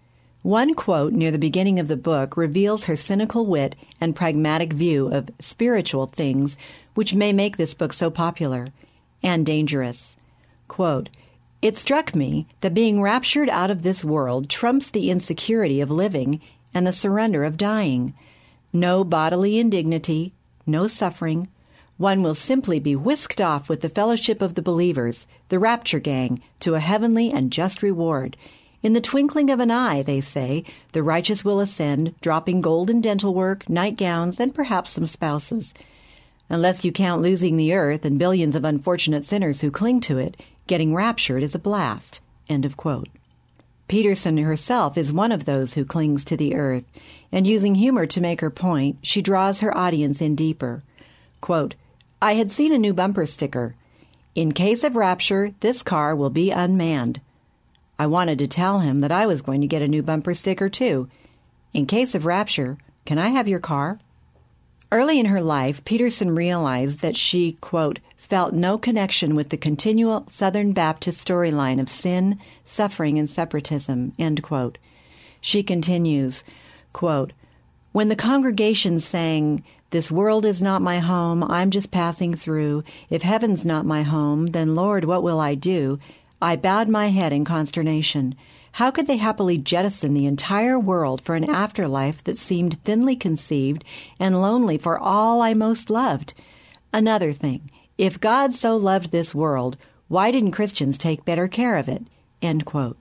One quote near the beginning of the book reveals her cynical wit and pragmatic view of spiritual things, which may make this book so popular and dangerous. Quote, "It struck me that being raptured out of this world trumps the insecurity of living and the surrender of dying. No bodily indignity, no suffering. One will simply be whisked off with the fellowship of the believers, the rapture gang, to a heavenly and just reward. In the twinkling of an eye, they say, the righteous will ascend, dropping gold and dental work, nightgowns, and perhaps some spouses. Unless you count losing the earth and billions of unfortunate sinners who cling to it, getting raptured is a blast." End of quote. Peterson herself is one of those who clings to the earth, and using humor to make her point, she draws her audience in deeper. Quote, "I had seen a new bumper sticker. In case of rapture, this car will be unmanned. I wanted to tell him that I was going to get a new bumper sticker, too. In case of rapture, can I have your car?" Early in her life, Peterson realized that she, quote, felt no connection with the continual Southern Baptist storyline of sin, suffering, and separatism, end quote. She continues, quote, "When the congregation sang, 'This world is not my home, I'm just passing through. If heaven's not my home, then Lord, what will I do?' I bowed my head in consternation. How could they happily jettison the entire world for an afterlife that seemed thinly conceived and lonely for all I most loved? Another thing, if God so loved this world, why didn't Christians take better care of it?" End quote.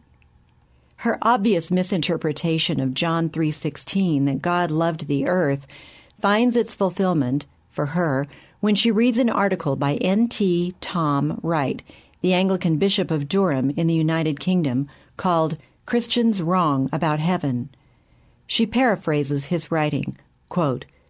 Her obvious misinterpretation of John three sixteen, that God loved the earth, finds its fulfillment, for her, when she reads an article by N T Tom Wright, the Anglican Bishop of Durham in the United Kingdom, called "Christians Wrong About Heaven." She paraphrases his writing, quote,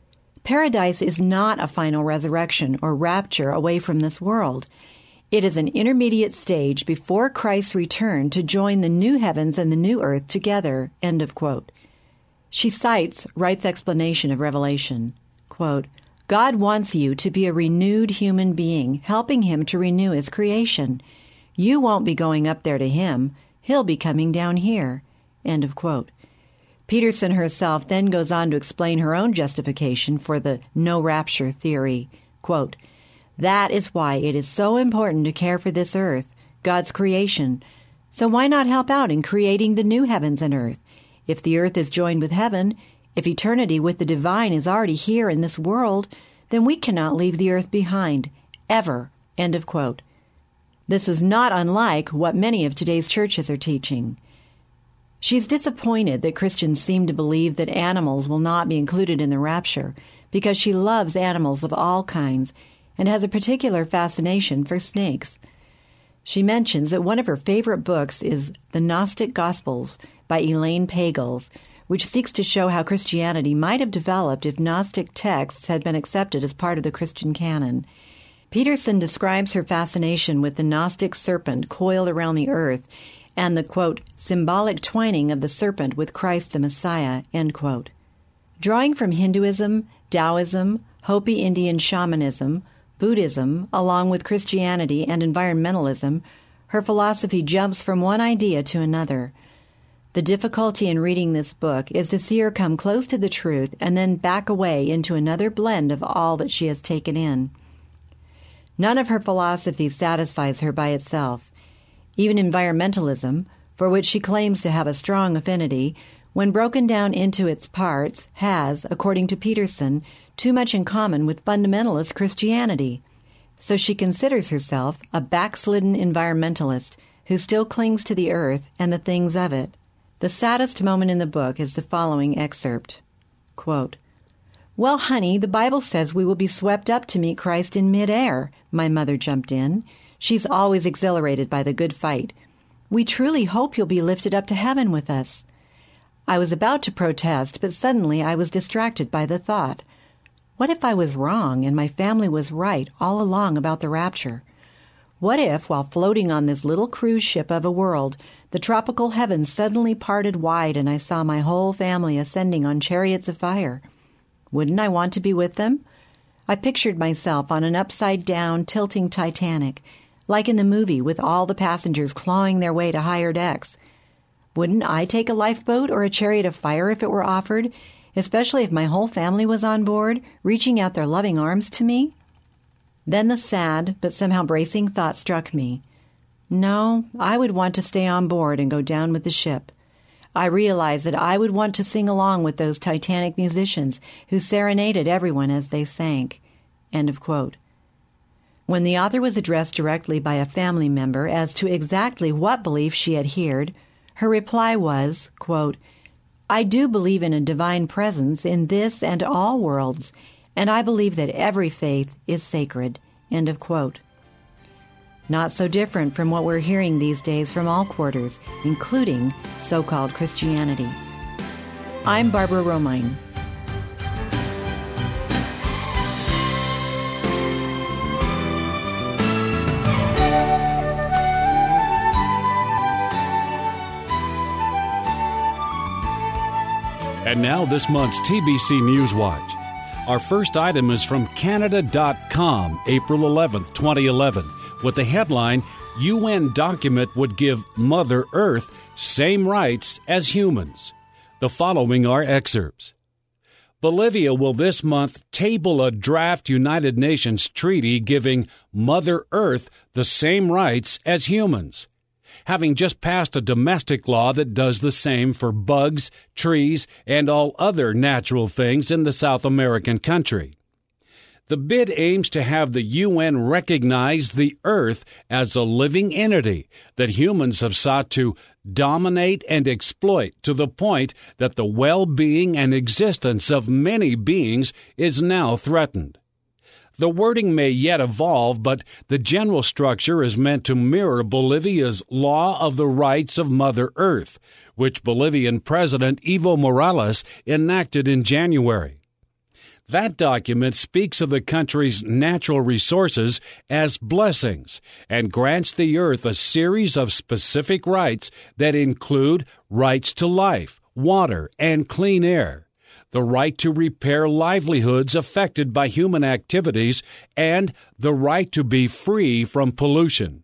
Paradise is not a final resurrection or rapture away from this world. It is an intermediate stage before Christ's return to join the new heavens and the new earth together." End of quote. She cites Wright's explanation of Revelation. Quote, "God wants you to be a renewed human being, helping him to renew his creation. You won't be going up there to him. He'll be coming down here." End of quote. Peterson herself then goes on to explain her own justification for the no rapture theory. Quote, "That is why it is so important to care for this earth, God's creation. So why not help out in creating the new heavens and earth? If the earth is joined with heaven, if eternity with the divine is already here in this world, then we cannot leave the earth behind, ever." End of quote. This is not unlike what many of today's churches are teaching. She's disappointed that Christians seem to believe that animals will not be included in the rapture because she loves animals of all kinds and has a particular fascination for snakes. She mentions that one of her favorite books is The Gnostic Gospels by Elaine Pagels, which seeks to show how Christianity might have developed if Gnostic texts had been accepted as part of the Christian canon. Peterson describes her fascination with the Gnostic serpent coiled around the earth and the, quote, "symbolic twining of the serpent with Christ the Messiah," end quote. Drawing from Hinduism, Taoism, Hopi Indian shamanism, Buddhism, along with Christianity and environmentalism, her philosophy jumps from one idea to another. The difficulty in reading this book is to see her come close to the truth and then back away into another blend of all that she has taken in. None of her philosophy satisfies her by itself. Even environmentalism, for which she claims to have a strong affinity, when broken down into its parts, has, according to Peterson, too much in common with fundamentalist Christianity. So she considers herself a backslidden environmentalist who still clings to the earth and the things of it. The saddest moment in the book is the following excerpt. Quote, "Well, honey, the Bible says we will be swept up to meet Christ in midair," my mother jumped in. She's always exhilarated by the good fight. "We truly hope you'll be lifted up to heaven with us." I was about to protest, but suddenly I was distracted by the thought. What if I was wrong and my family was right all along about the rapture? What if, while floating on this little cruise ship of a world, the tropical heavens suddenly parted wide and I saw my whole family ascending on chariots of fire? Wouldn't I want to be with them? I pictured myself on an upside-down, tilting Titanic, like in the movie with all the passengers clawing their way to higher decks. Wouldn't I take a lifeboat or a chariot of fire if it were offered, especially if my whole family was on board, reaching out their loving arms to me? Then the sad, but somehow bracing thought struck me. No, I would want to stay on board and go down with the ship. I realized that I would want to sing along with those Titanic musicians who serenaded everyone as they sank. End of quote. When the author was addressed directly by a family member as to exactly what belief she adhered, her reply was, quote, "I do believe in a divine presence in this and all worlds, and I believe that every faith is sacred." End of quote. Not so different from what we're hearing these days from all quarters, including so-called Christianity. I'm Barbara Romine. And now this month's T B C News Watch. Our first item is from Canada dot com, April eleventh, twenty eleven, with the headline, U N document would give Mother Earth same rights as humans. The following are excerpts. Bolivia will this month table a draft United Nations treaty giving Mother Earth the same rights as humans, having just passed a domestic law that does the same for bugs, trees, and all other natural things in the South American country. The bid aims to have the U N recognize the Earth as a living entity that humans have sought to dominate and exploit to the point that the well-being and existence of many beings is now threatened. The wording may yet evolve, but the general structure is meant to mirror Bolivia's Law of the Rights of Mother Earth, which Bolivian President Evo Morales enacted in January. That document speaks of the country's natural resources as blessings and grants the earth a series of specific rights that include rights to life, water, and clean air, the right to repair livelihoods affected by human activities, and the right to be free from pollution.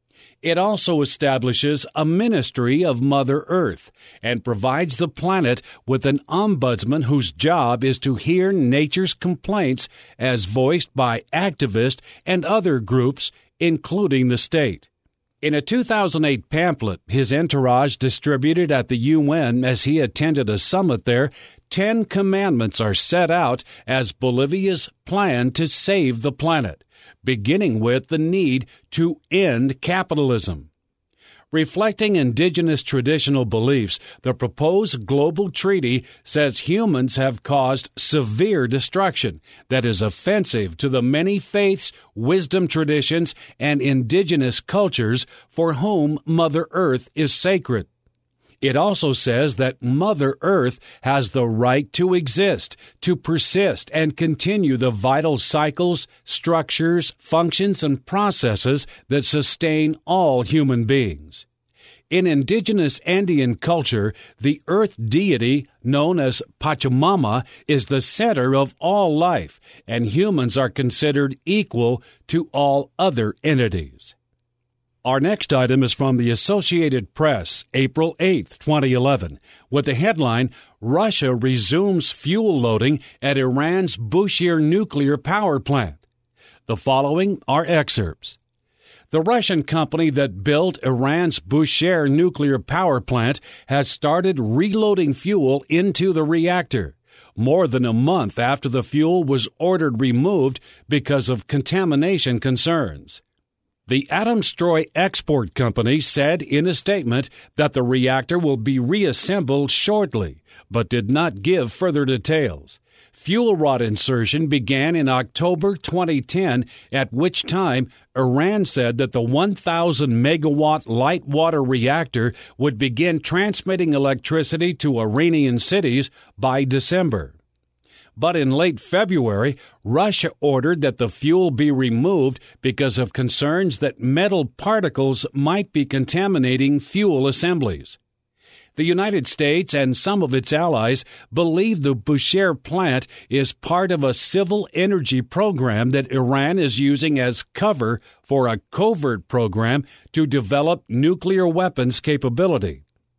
It also establishes a ministry of Mother Earth and provides the planet with an ombudsman whose job is to hear nature's complaints as voiced by activists and other groups, including the state. In a two thousand eight pamphlet his entourage distributed at the U N as he attended a summit there, Ten Commandments are set out as Bolivia's plan to save the planet, beginning with the need to end capitalism. Reflecting indigenous traditional beliefs, the proposed global treaty says humans have caused severe destruction that is offensive to the many faiths, wisdom traditions, and indigenous cultures for whom Mother Earth is sacred. It also says that Mother Earth has the right to exist, to persist, and continue the vital cycles, structures, functions, and processes that sustain all human beings. In indigenous Andean culture, the earth deity, known as Pachamama, is the center of all life, and humans are considered equal to all other entities. Our next item is from the Associated Press, April eighth, twenty eleven, with the headline, Russia Resumes Fuel Loading at Iran's Bushehr Nuclear Power Plant. The following are excerpts. The Russian company that built Iran's Bushehr nuclear power plant has started reloading fuel into the reactor, more than a month after the fuel was ordered removed because of contamination concerns. The Atomstroy Export Company said in a statement that the reactor will be reassembled shortly, but did not give further details. Fuel rod insertion began in October twenty ten, at which time Iran said that the one thousand megawatt light water reactor would begin transmitting electricity to Iranian cities by December. But in late February, Russia ordered that the fuel be removed because of concerns that metal particles might be contaminating fuel assemblies. The United States and some of its allies believe the Bushehr plant is part of a civil energy program that Iran is using as cover for a covert program to develop nuclear weapons capability.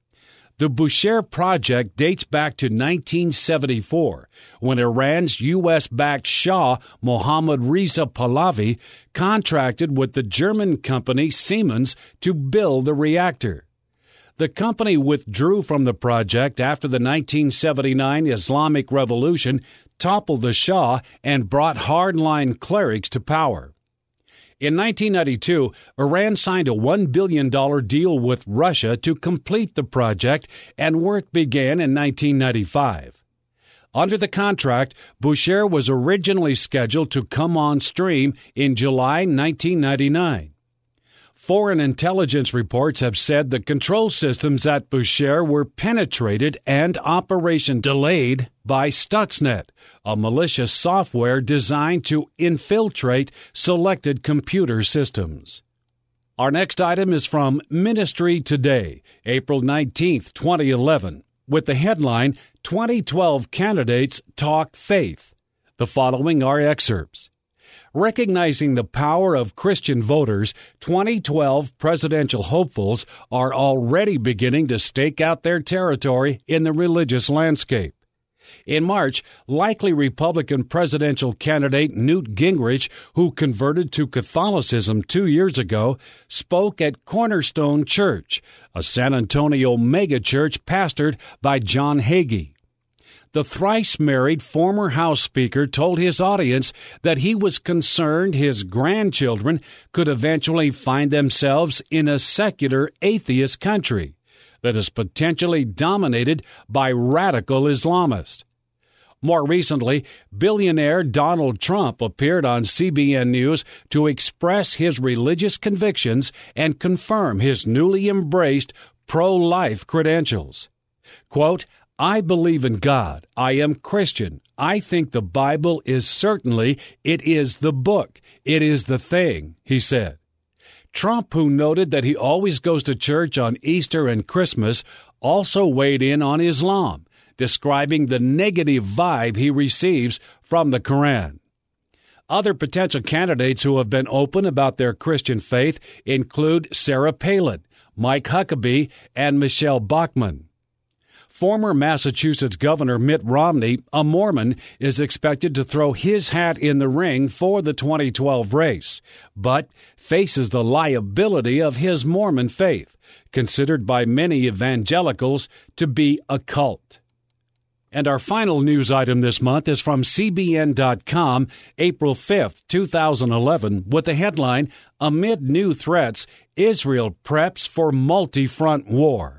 The Bushehr project dates back to nineteen seventy-four, when Iran's U S-backed Shah Mohammad Reza Pahlavi contracted with the German company Siemens to build the reactor. The company withdrew from the project after the nineteen seventy-nine Islamic Revolution toppled the Shah and brought hardline clerics to power. In nineteen ninety-two, Iran signed a one billion dollars deal with Russia to complete the project, and work began in nineteen ninety-five. Under the contract, Bushehr was originally scheduled to come on stream in July nineteen ninety-nine. Foreign intelligence reports have said the control systems at Bushehr were penetrated and operation delayed by Stuxnet, a malicious software designed to infiltrate selected computer systems. Our next item is from Ministry Today, April nineteenth, twenty eleven, with the headline, twenty twelve Candidates Talk Faith. The following are excerpts. Recognizing the power of Christian voters, twenty twelve presidential hopefuls are already beginning to stake out their territory in the religious landscape. In March, likely Republican presidential candidate Newt Gingrich, who converted to Catholicism two years ago, spoke at Cornerstone Church, a San Antonio megachurch pastored by John Hagee. The thrice-married former House Speaker told his audience that he was concerned his grandchildren could eventually find themselves in a secular atheist country that is potentially dominated by radical Islamists. More recently, billionaire Donald Trump appeared on C B N News to express his religious convictions and confirm his newly embraced pro-life credentials. Quote, I believe in God. I am Christian. I think the Bible is certainly, it is the book. It is the thing, he said. Trump, who noted that he always goes to church on Easter and Christmas, also weighed in on Islam, describing the negative vibe he receives from the Quran. Other potential candidates who have been open about their Christian faith include Sarah Palin, Mike Huckabee, and Michelle Bachmann. Former Massachusetts Governor Mitt Romney, a Mormon, is expected to throw his hat in the ring for the twenty twelve race, but faces the liability of his Mormon faith, considered by many evangelicals to be a cult. And our final news item this month is from C B N dot com, April fifth, twenty eleven, with the headline, Amid New Threats, Israel Preps for Multi-Front War.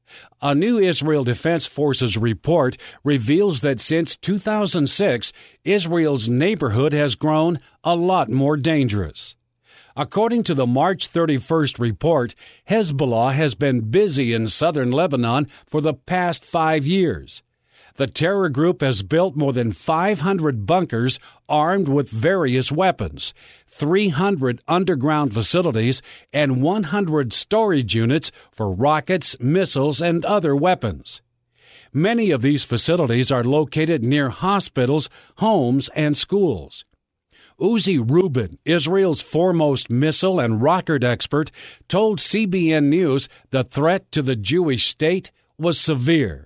A new Israel Defense Forces report reveals that since two thousand six, Israel's neighborhood has grown a lot more dangerous. According to the March thirty-first report, Hezbollah has been busy in southern Lebanon for the past five years. The terror group has built more than five hundred bunkers armed with various weapons, three hundred underground facilities, and one hundred storage units for rockets, missiles, and other weapons. Many of these facilities are located near hospitals, homes, and schools. Uzi Rubin, Israel's foremost missile and rocket expert, told C B N News the threat to the Jewish state was severe.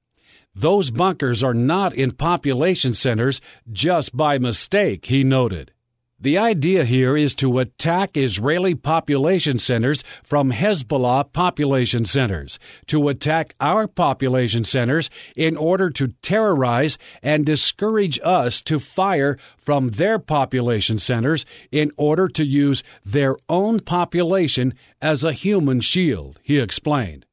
Those bunkers are not in population centers just by mistake, he noted. The idea here is to attack Israeli population centers from Hezbollah population centers, to attack our population centers in order to terrorize and discourage us to fire from their population centers in order to use their own population as a human shield, he explained.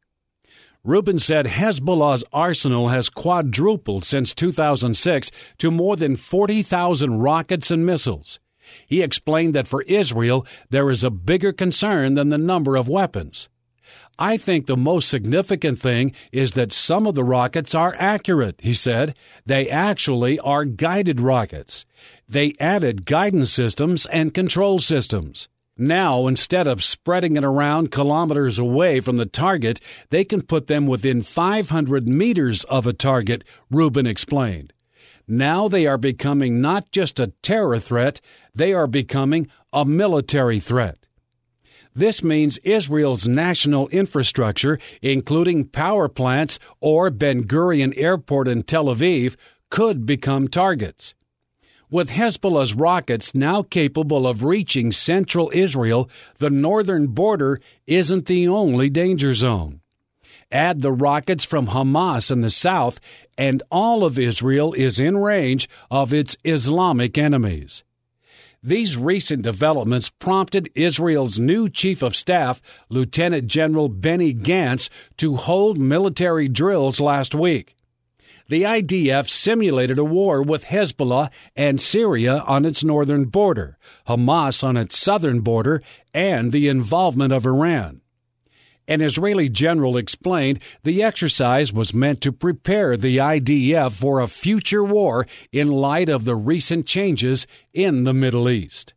Rubin said Hezbollah's arsenal has quadrupled since two thousand six to more than forty thousand rockets and missiles. He explained that for Israel, there is a bigger concern than the number of weapons. I think the most significant thing is that some of the rockets are accurate, he said. They actually are guided rockets. They added guidance systems and control systems. Now, instead of spreading it around kilometers away from the target, they can put them within five hundred meters of a target, Rubin explained. Now they are becoming not just a terror threat, they are becoming a military threat. This means Israel's national infrastructure, including power plants or Ben Gurion Airport in Tel Aviv, could become targets. With Hezbollah's rockets now capable of reaching central Israel, the northern border isn't the only danger zone. Add the rockets from Hamas in the south, and all of Israel is in range of its Islamic enemies. These recent developments prompted Israel's new Chief of Staff, Lieutenant General Benny Gantz, to hold military drills last week. The I D F simulated a war with Hezbollah and Syria on its northern border, Hamas on its southern border, and the involvement of Iran. An Israeli general explained the exercise was meant to prepare the I D F for a future war in light of the recent changes in the Middle East.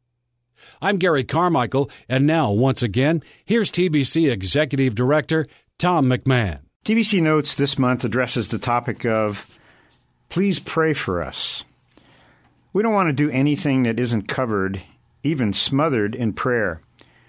I'm Gary Carmichael, and now, once again, here's T B C Executive Director Tom McMahon. T B C Notes this month addresses the topic of, please pray for us. We don't want to do anything that isn't covered, even smothered in prayer.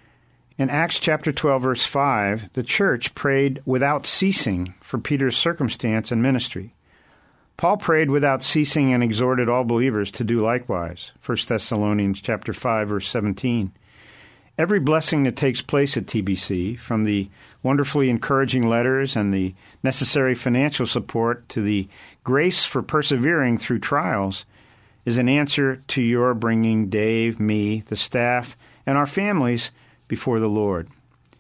In Acts chapter twelve, verse five, the church prayed without ceasing for Peter's circumstance and ministry. Paul prayed without ceasing and exhorted all believers to do likewise, First Thessalonians chapter five, verse seventeen. Every blessing that takes place at T B C, from the wonderfully encouraging letters and the necessary financial support to the grace for persevering through trials, is an answer to your bringing Dave, me, the staff, and our families before the Lord.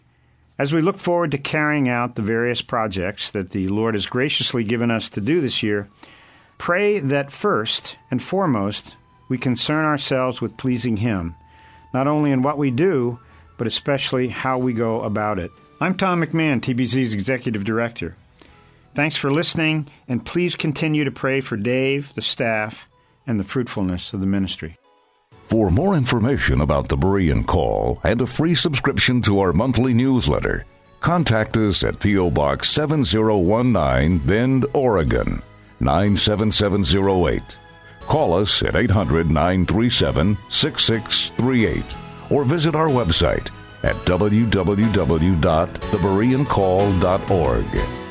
As we look forward to carrying out the various projects that the Lord has graciously given us to do this year, pray that first and foremost we concern ourselves with pleasing Him, not only in what we do, but especially how we go about it. I'm Tom McMahon, T B C's Executive Director. Thanks for listening, and please continue to pray for Dave, the staff, and the fruitfulness of the ministry. For more information about the Berean Call and a free subscription to our monthly newsletter, contact us at P O. Box seven zero one nine, Bend, Oregon, nine seven seven zero eight. Call us at eight hundred, nine three seven, six six three eight or visit our website at w w w dot the berean call dot org.